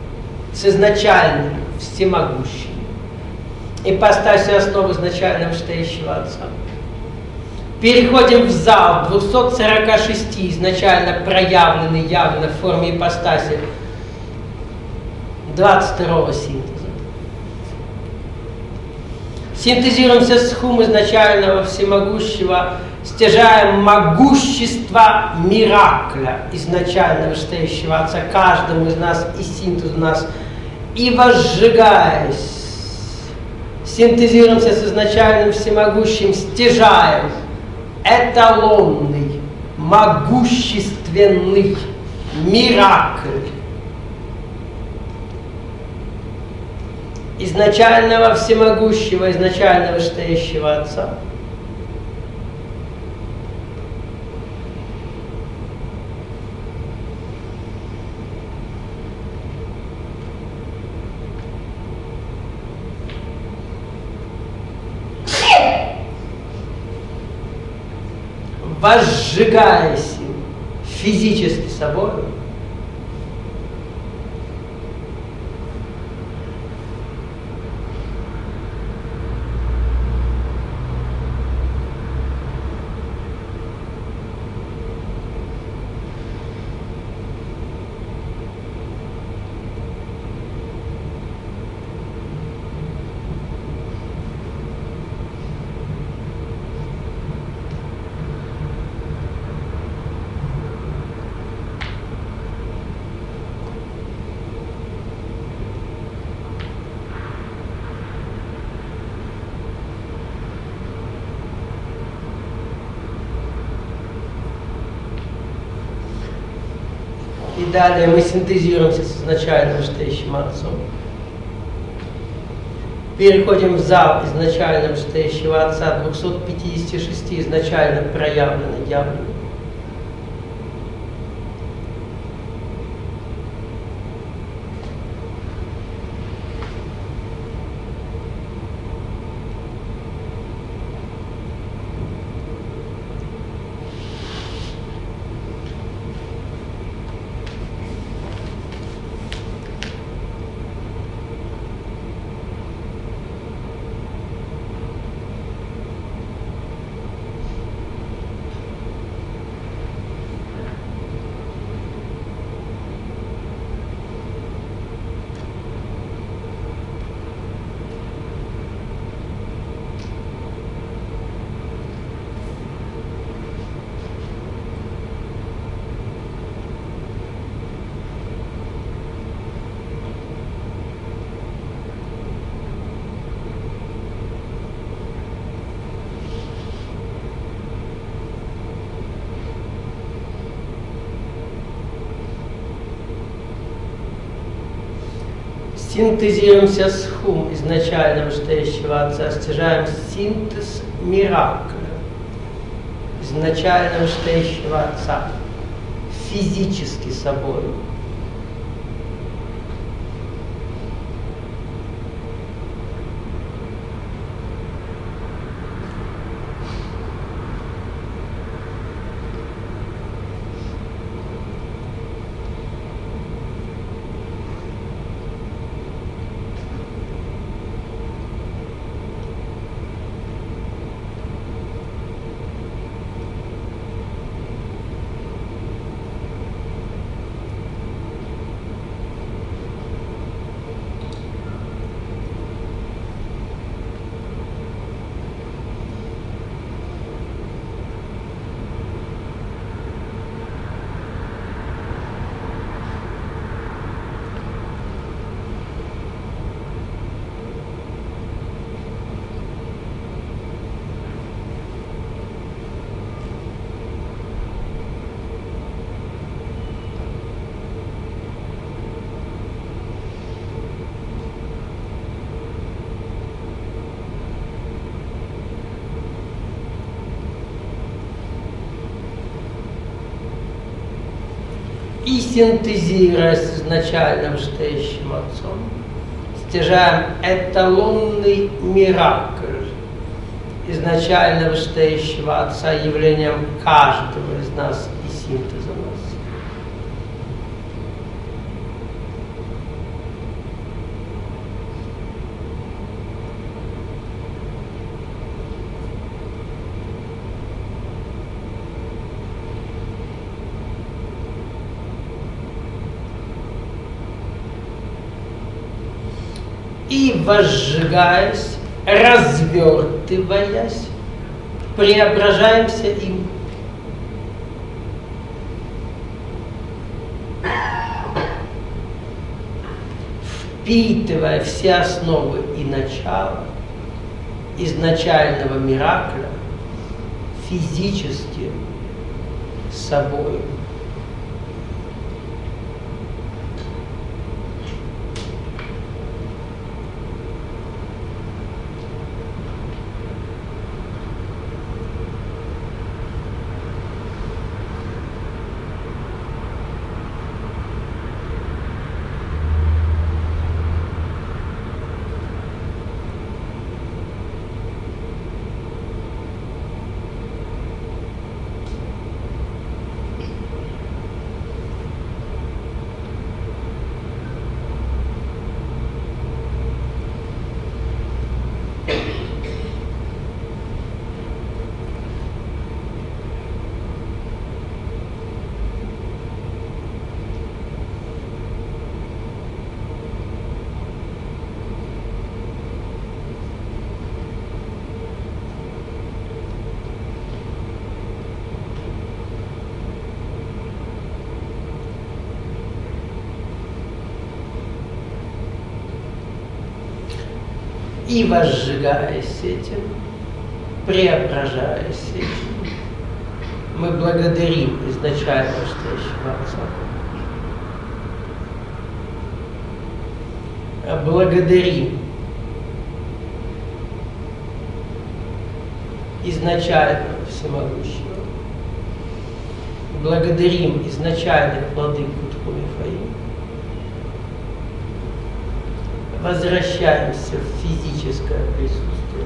всемогущим, ипостасью основы изначально вышестоящего Отца. Переходим в зал 246 изначально проявленный явно в форме ипостаси 22-го синтеза. Синтезируемся с хум изначального всемогущего, стяжаем могущество миракля, изначально вышестоящего Отца каждому из нас и синтезу нас, и возжигаясь, синтезируемся с изначальным всемогущим, стяжаем эталонный, могущественный миракль изначального всемогущего, изначально вышестоящего Отца. Возжигаясь физически собой, и далее мы синтезируемся с изначально вышестоящим Отцом. Переходим в зал изначально вышестоящего Отца 256 изначально проявленный, явленный. Синтезируемся с хум изначально вышестоящего Отца, стяжаем синтез миракля изначально вышестоящего Отца, физически собой. И синтезируя с изначально вышестоящим Отцом, стяжаем эталонный миракль изначально вышестоящего Отца явлением каждого из нас и синтеза нас. И возжигаясь, развертываясь, преображаемся им. Впитывая все основы и начала изначального миракля физически собой. И возжигаясь этим, преображаясь этим, мы благодарим изначально вышестоящего Отца. Благодарим изначально всемогущего. Благодарим изначальных владык Тхумифаи. Возвращаемся в физическое присутствие.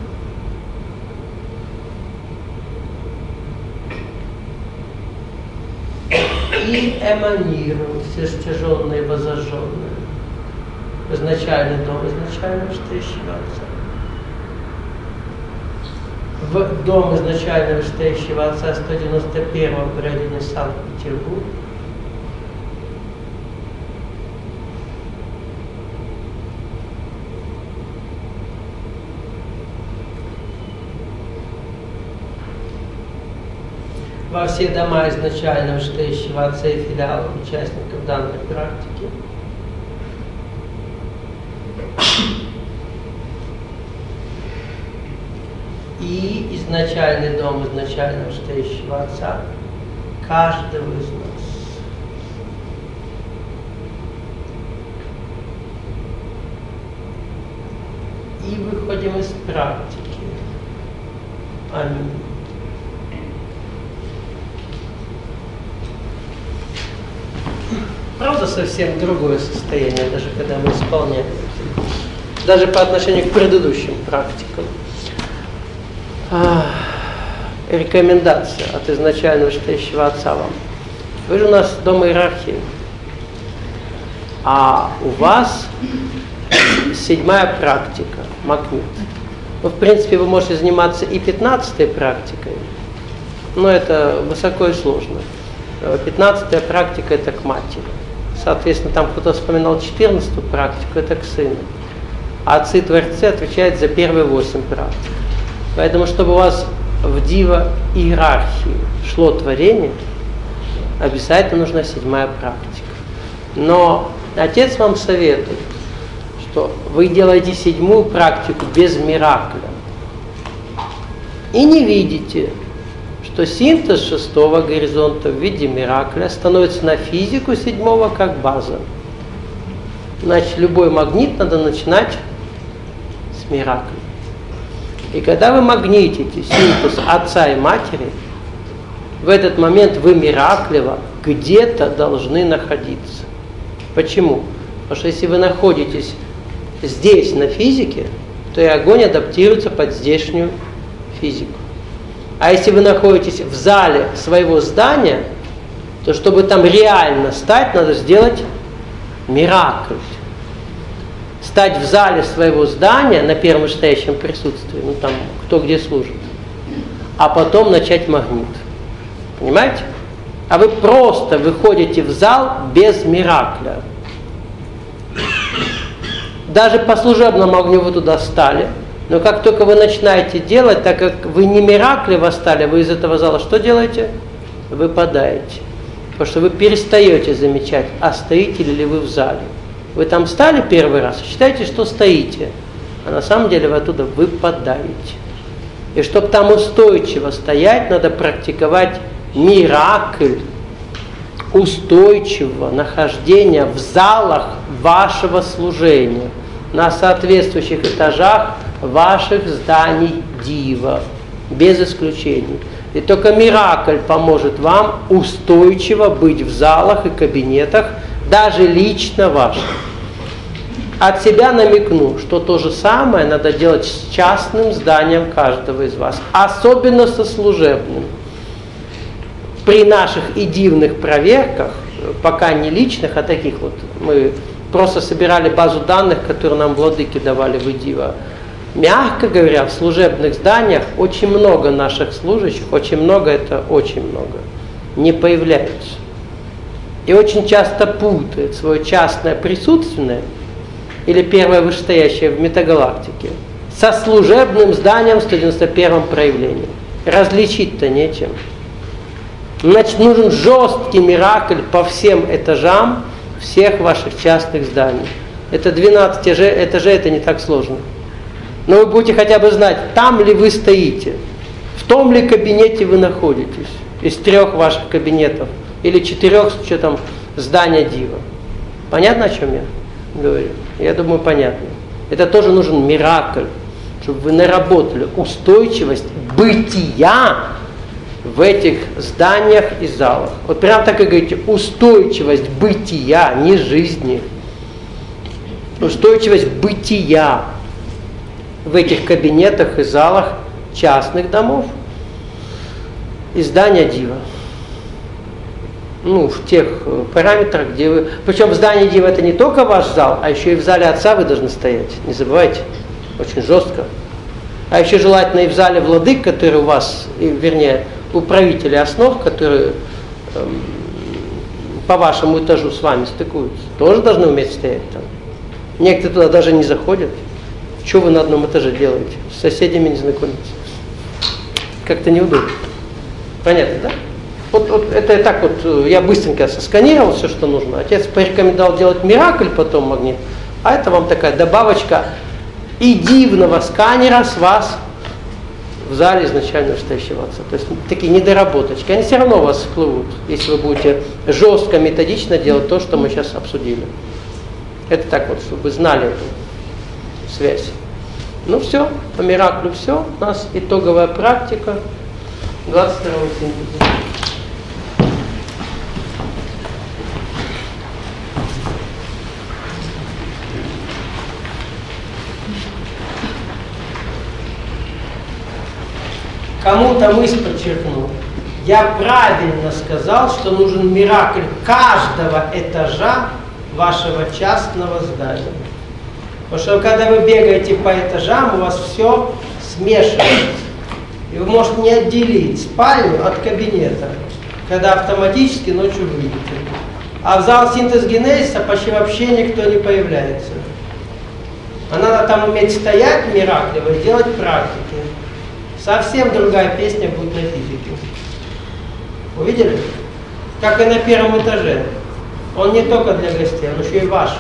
И эманируем все стяженное и возожженное в изначальный дом, изначально вышестоящего Отца. В дом изначально вышестоящего Отца 191-го в районе Санкт-Петербург. Во все дома изначально вышестоящего Отца и филиалов участников данной практики. И изначальный дом изначально вышестоящего Отца каждого из нас. выходим из практики. Аминь. Правда, совсем другое состояние, даже когда мы исполняем. Даже по отношению к предыдущим практикам. Рекомендация от изначально вышестоящего отца вам. Вы же у нас дом иерархии. А у вас 7-я практика, магнит. Ну, в принципе, вы можете заниматься и 15-й практикой, но это высоко и сложно. 15-я практика – это к матери. Соответственно, там кто-то вспоминал 14-ю практику – это к сыну. А отцы-творцы отвечают за первые 8 практик. Поэтому, чтобы у вас в дива-иерархии шло творение, обязательно нужна 7-я практика. Но отец вам советует, что вы делаете 7-ю практику без миракля. И не видите, что синтез 6-го горизонта в виде миракля становится на физику 7-го как база. Значит, любой магнит надо начинать с миракля. И когда вы магнитите синтез отца и матери, в этот момент вы мираклево где-то должны находиться. Почему? Потому что если вы находитесь здесь, на физике, то и огонь адаптируется под здешнюю физику. А если вы находитесь в зале своего здания, то чтобы там реально стать, надо сделать миракль. Стать в зале своего здания на первом вышестоящем присутствии, ну там кто где служит, а потом начать магнит. Понимаете? А вы просто выходите в зал без миракля. Даже по служебному огню вы туда стали, но как только вы начинаете делать, так как вы не мираклево стали, вы из этого зала что делаете? Выпадаете. Потому что вы перестаете замечать, а стоите ли вы в зале. Вы там стали первый раз, считаете, что стоите, а на самом деле вы оттуда выпадаете. И чтобы там устойчиво стоять, надо практиковать миракль устойчивого нахождения в залах вашего служения, на соответствующих этажах ваших зданий дива, без исключений. И только миракль поможет вам устойчиво быть в залах и кабинетах, даже лично ваших. От себя намекну, что то же самое надо делать с частным зданием каждого из вас, особенно со служебным. При наших и дивных проверках, пока не личных, а таких вот, мы просто собирали базу данных, которые нам владыки давали в Идива. Мягко говоря, в служебных зданиях очень много наших служащих, очень много, это очень много, не появляются. И очень часто путают свое частное присутственное или первое вышестоящее в метагалактике со служебным зданием в 191-м проявлении. Различить-то нечем. Значит, нужен жесткий миракль по всем этажам всех ваших частных зданий. Это 12 этажей, это не так сложно. Но вы будете хотя бы знать, там ли вы стоите, в том ли кабинете вы находитесь, из 3 ваших кабинетов, или 4 с учетом здания дива. Понятно, о чем я говорю? Я думаю, понятно. Это тоже нужен миракль, чтобы вы наработали устойчивость бытия в этих зданиях и залах. Вот прям так и говорите, устойчивость бытия, не жизни. Устойчивость бытия в этих кабинетах и залах частных домов и здания дива. Ну, в тех параметрах, где вы... Причем в здании дива это не только ваш зал, а еще и в зале отца вы должны стоять. Не забывайте. Очень жестко. А еще желательно и в зале владык, который у вас, вернее, управителей основ, которые по вашему этажу с вами стыкуются, тоже должны уметь стоять там. Некоторые туда даже не заходят. Что вы на одном этаже делаете? С соседями не знакомитесь. Как-то неудобно. Понятно, да? Вот это так вот, я быстренько сосканировал все, что нужно. Отец порекомендовал делать миракль, потом магнит. А это вам такая добавочка и дивного сканера с вас в зале изначально вышестоящего отца. То есть такие недоработочки. Они все равно у вас всплывут, если вы будете жестко, методично делать то, что мы сейчас обсудили. Это так вот, чтобы вы знали эту связь. Ну все, по мираклю все. У нас итоговая практика 22-го синтеза. Кому-то мысль подчеркнул. Я правильно сказал, что нужен миракль каждого этажа вашего частного здания. Потому что когда вы бегаете по этажам, у вас все смешивается. И вы можете не отделить спальню от кабинета, когда автоматически ночью выйдете. А в зал синтез-генезиса почти вообще никто не появляется. А надо там уметь стоять мираклево и делать практики. Совсем другая песня будет на физике. Увидели? Как и на первом этаже. Он не только для гостей, он еще и ваш.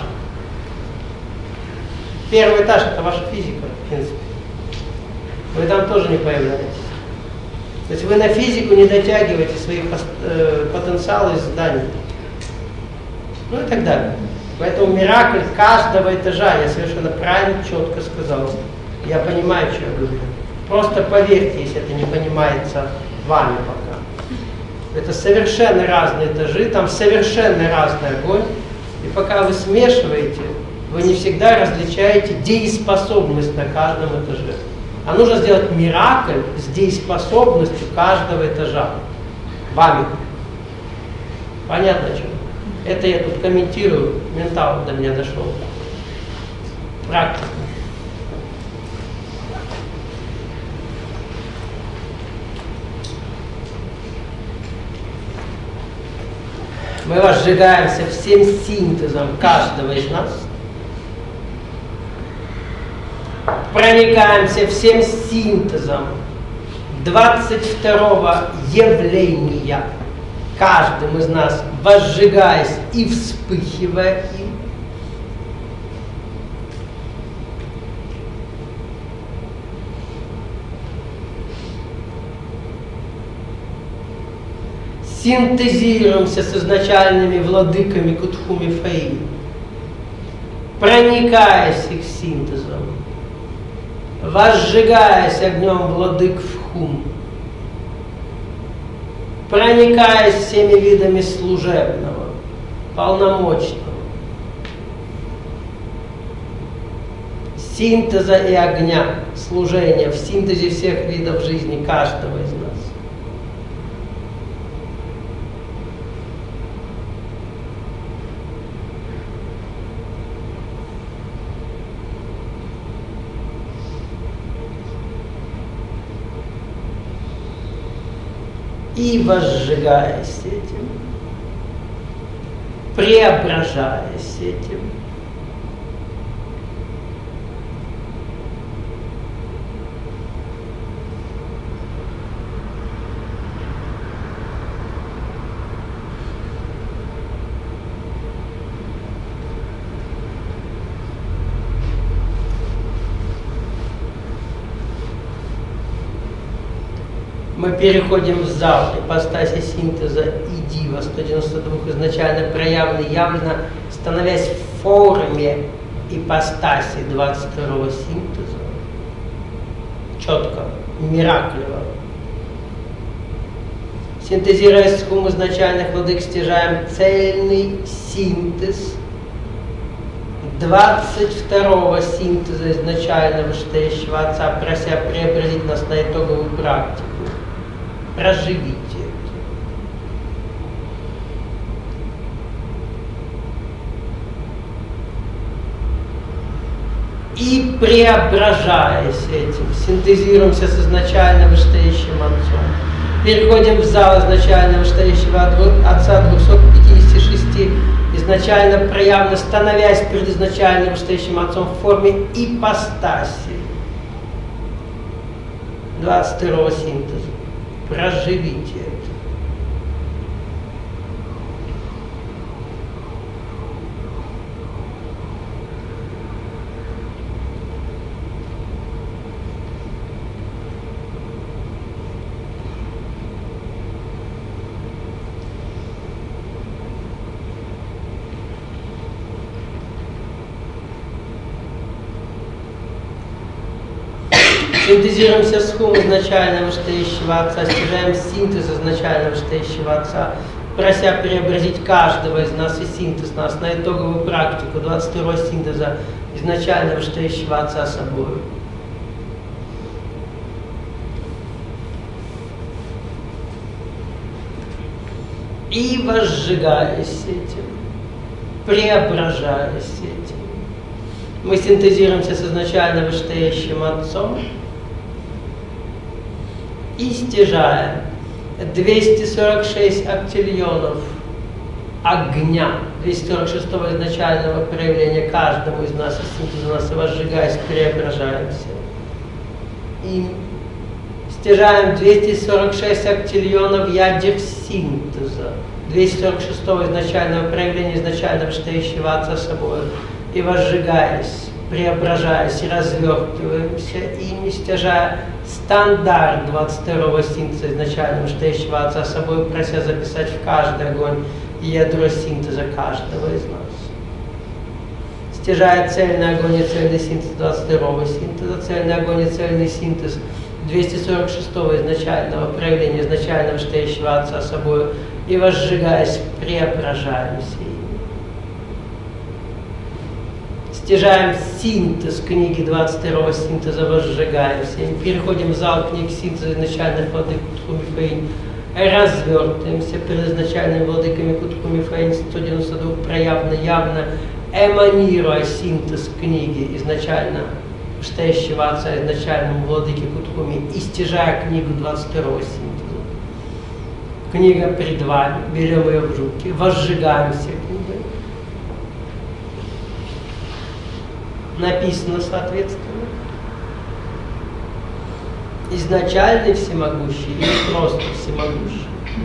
Первый этаж — это ваша физика, в принципе. Вы там тоже не появляетесь. То есть вы на физику не дотягиваете свои потенциалы из зданий. Ну и так далее. Поэтому миракль каждого этажа, я совершенно правильно, четко сказал. Я понимаю, что я говорю. Просто поверьте, если это не понимается вами пока. Это совершенно разные этажи, там совершенно разный огонь. И пока вы смешиваете, вы не всегда различаете дееспособность на каждом этаже. А нужно сделать миракль с дееспособностью каждого этажа. Вами. Понятно, что? Это я тут комментирую, ментал до меня дошел. Практика. Мы возжигаемся всем синтезом каждого из нас. Проникаемся всем синтезом 22-го явления. Каждым из нас возжигаясь и вспыхивая им. Синтезируемся с изначальными владыками Кутхуми Фаи, проникаясь их синтезом, возжигаясь огнем владык Вхум, проникаясь всеми видами служебного, полномочного, синтеза и огня, служения, в синтезе всех видов жизни каждого из нас. И возжигаясь этим, преображаясь этим, мы переходим в зал ипостаси синтеза и дива 192 изначально проявлено, явлено, становясь в форме ипостаси 22-го синтеза. Четко, мираклево. Синтезируя с хум изначальных владык, стяжаем цельный синтез 22-го синтеза изначального вышестоящего Отца, прося преобразить нас на итоговую практику. Проживите это. И преображаясь этим, синтезируемся с изначально вышестоящим Отцом. Переходим в зал изначально вышестоящего Отца 256, изначально проявлено, становясь перед изначально вышестоящим Отцом в форме ипостаси 22-го синтеза. Проживите это. Синтезируемся с хум изначально вышестоящего Отца, стяжаем синтез изначально вышестоящего Отца, прося преобразить каждого из нас и синтез нас на итоговую практику 22-го синтеза изначально вышестоящего Отца собой. И возжигаясь этим, преображаясь этим, мы синтезируемся с изначально вышестоящим Отцом и стяжаем 246 актильонов огня, 246-го изначального проявления каждому из нас, и синтеза нас, и возжигаясь, преображаемся. И стяжаем 246 актильонов ядер синтеза, 246-го изначального проявления изначального вышестоящего Отца собой, и возжигаясь, преображаясь и развертываемся, ими стяжая стандарт 22-го синтеза изначального вышестоящего Отца собой, прося записать в каждый огонь ядро синтеза каждого из нас. Стяжая цельный огонь и цельный синтез 22-го синтеза, цельный огонь и цельный синтез 246-го изначального проявления изначального вышестоящего Отца собой, и возжигаясь, преображаемся ими. Стяжаем синтез книги 22-го синтеза, возжигаемся ими. Переходим в зал книг синтеза изначальных владык Кутху-Мифаин, развертываемся перед изначальными владыками Кутху-Мифаин 192 проявно, явно, эманируя синтез книги изначально вышестоящего Отца, изначальному владыке Кутхуми, и стяжая книгу 22-го синтеза. Книга перед вами, берем ее в руки, возжигаемся книгой. Написано соответственно. Изначальный всемогущий или просто всемогущий.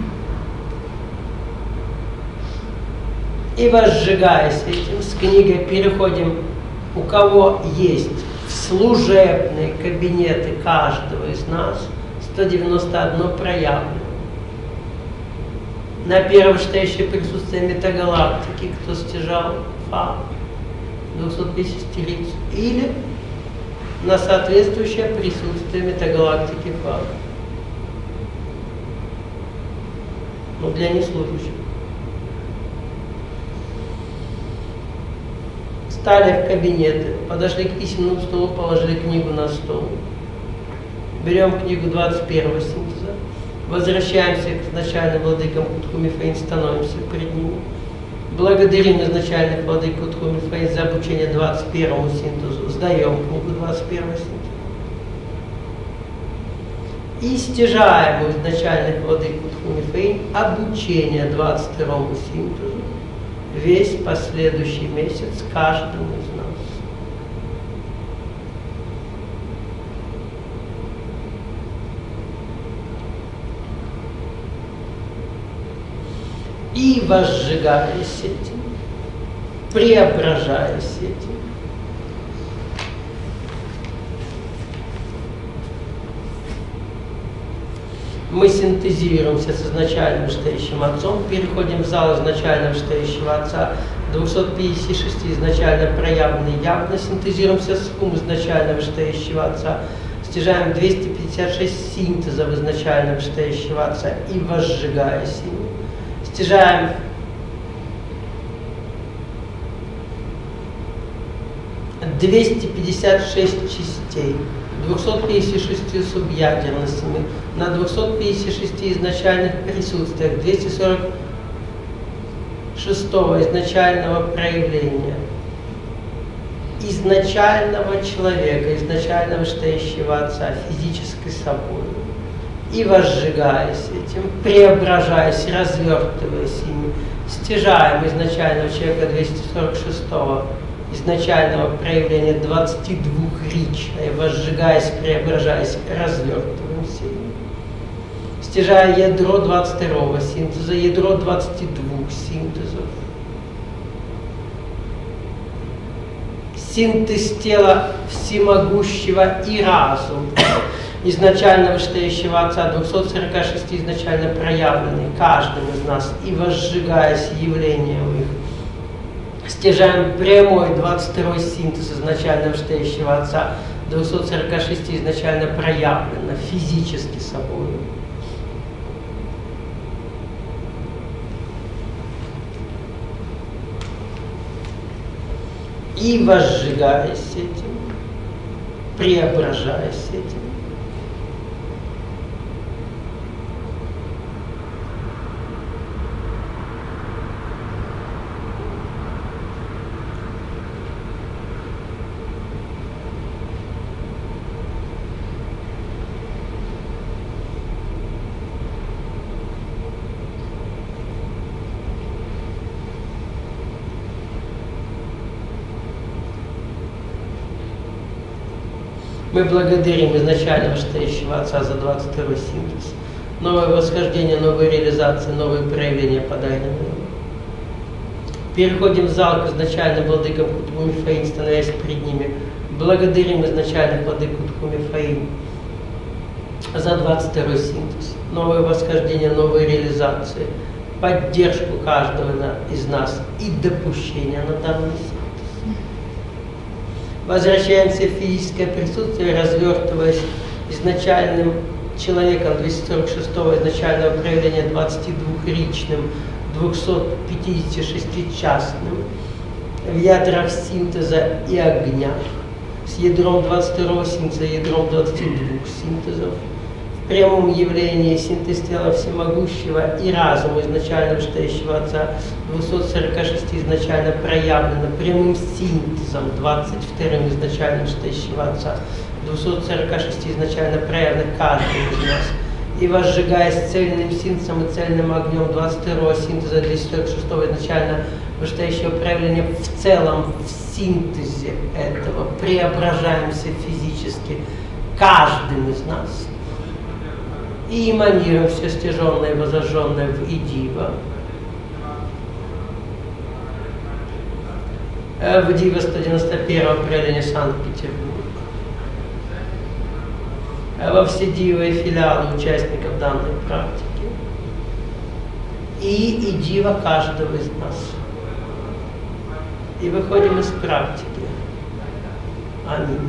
И возжигаясь этим, с книгой переходим, у кого есть в служебные кабинеты каждого из нас 191 проявлено. На первое вышестоящее присутствие метагалактики, кто стяжал фа 250 или на соответствующее присутствие метагалактики фа. Но для неслужащих. Встали в кабинеты, подошли к письменному столу, положили книгу на стол. Берем книгу 21-го синтеза, возвращаемся к изначальным владыкам Кутху-Мифаин, становимся перед ними. Благодарим изначальных владык Кутху-Мифаин за обучение 21-му синтезу, сдаем книгу 21-го синтеза. И стяжаем у изначальных владык Кутху-Мифаин обучение 22-му синтезу весь последующий месяц каждому из нас. И возжигаясь этим, преображаясь этим, мы синтезируемся с изначальным вышестоящим Отцом, переходим в зал изначально вышестоящего Отца, 256 изначально проявленной явно, синтезируемся с хум изначально вышестоящего Отца, стяжаем 256 синтезов изначально вышестоящего Отца и возжигаясь ими, стяжаем «256 частей, 256 субъядерностями, на 256 изначальных присутствиях, 246 изначального проявления, изначального человека, изначально вышестоящего Отца, физической собой. И возжигаясь этим, преображаясь, развертываясь ими, стяжаем изначального человека 246-го, изначального проявления 22 рича, и возжигаясь, преображаясь, развертываемся ими. Стяжая ядро 22-го синтеза, ядро 22 синтезов. Синтез тела всемогущего и разум, изначально вышестоящего Отца, 246 изначально проявленный каждым из нас, и возжигаясь явлением их. Стяжаем прямой 22-й синтез изначально вышестоящего Отца, 246 изначально проявлено физически собой. И возжигаясь этим, преображаясь этим, мы благодарим изначально вышестоящего Отца за 22-й синтез, новое восхождение, новые реализации, новые проявления подаренные нам. Переходим в зал к изначальным владыкам Кутху Мифаим, становясь перед ними. Благодарим изначальных владык Кутху Мифаим за 22-й синтез, новое восхождение, новые реализации, поддержку каждого из нас и допущение на данный синтез. Возвращаемся в физическое присутствие, развертываясь изначальным человеком 246-го изначального проявления 22-ричным, 256-частным, в ядрах синтеза и огня, с ядром 22-го синтеза, ядром 22 синтезов, в прямом явлении синтез тела всемогущего и разума изначально вышестоящего Отца 246 изначально проявлено прямым синтезом 22-м изначально вышестоящего Отца 246 изначально проявлено каждым из нас. И возжигаясь цельным синтезом и цельным огнем 22-го синтеза 246-го изначально вышестоящего проявления в целом в синтезе этого преображаемся физически каждым из нас. И эманируем все стяженное и возожженное в Идива. В Дива 191 проявления Санкт-Петербург. Во все дивы и филиалы участников данной практики. И Дива каждого из нас. И выходим из практики. Аминь.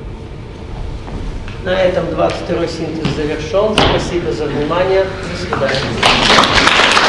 На этом 22-й синтез завершен. Спасибо за внимание. До свидания.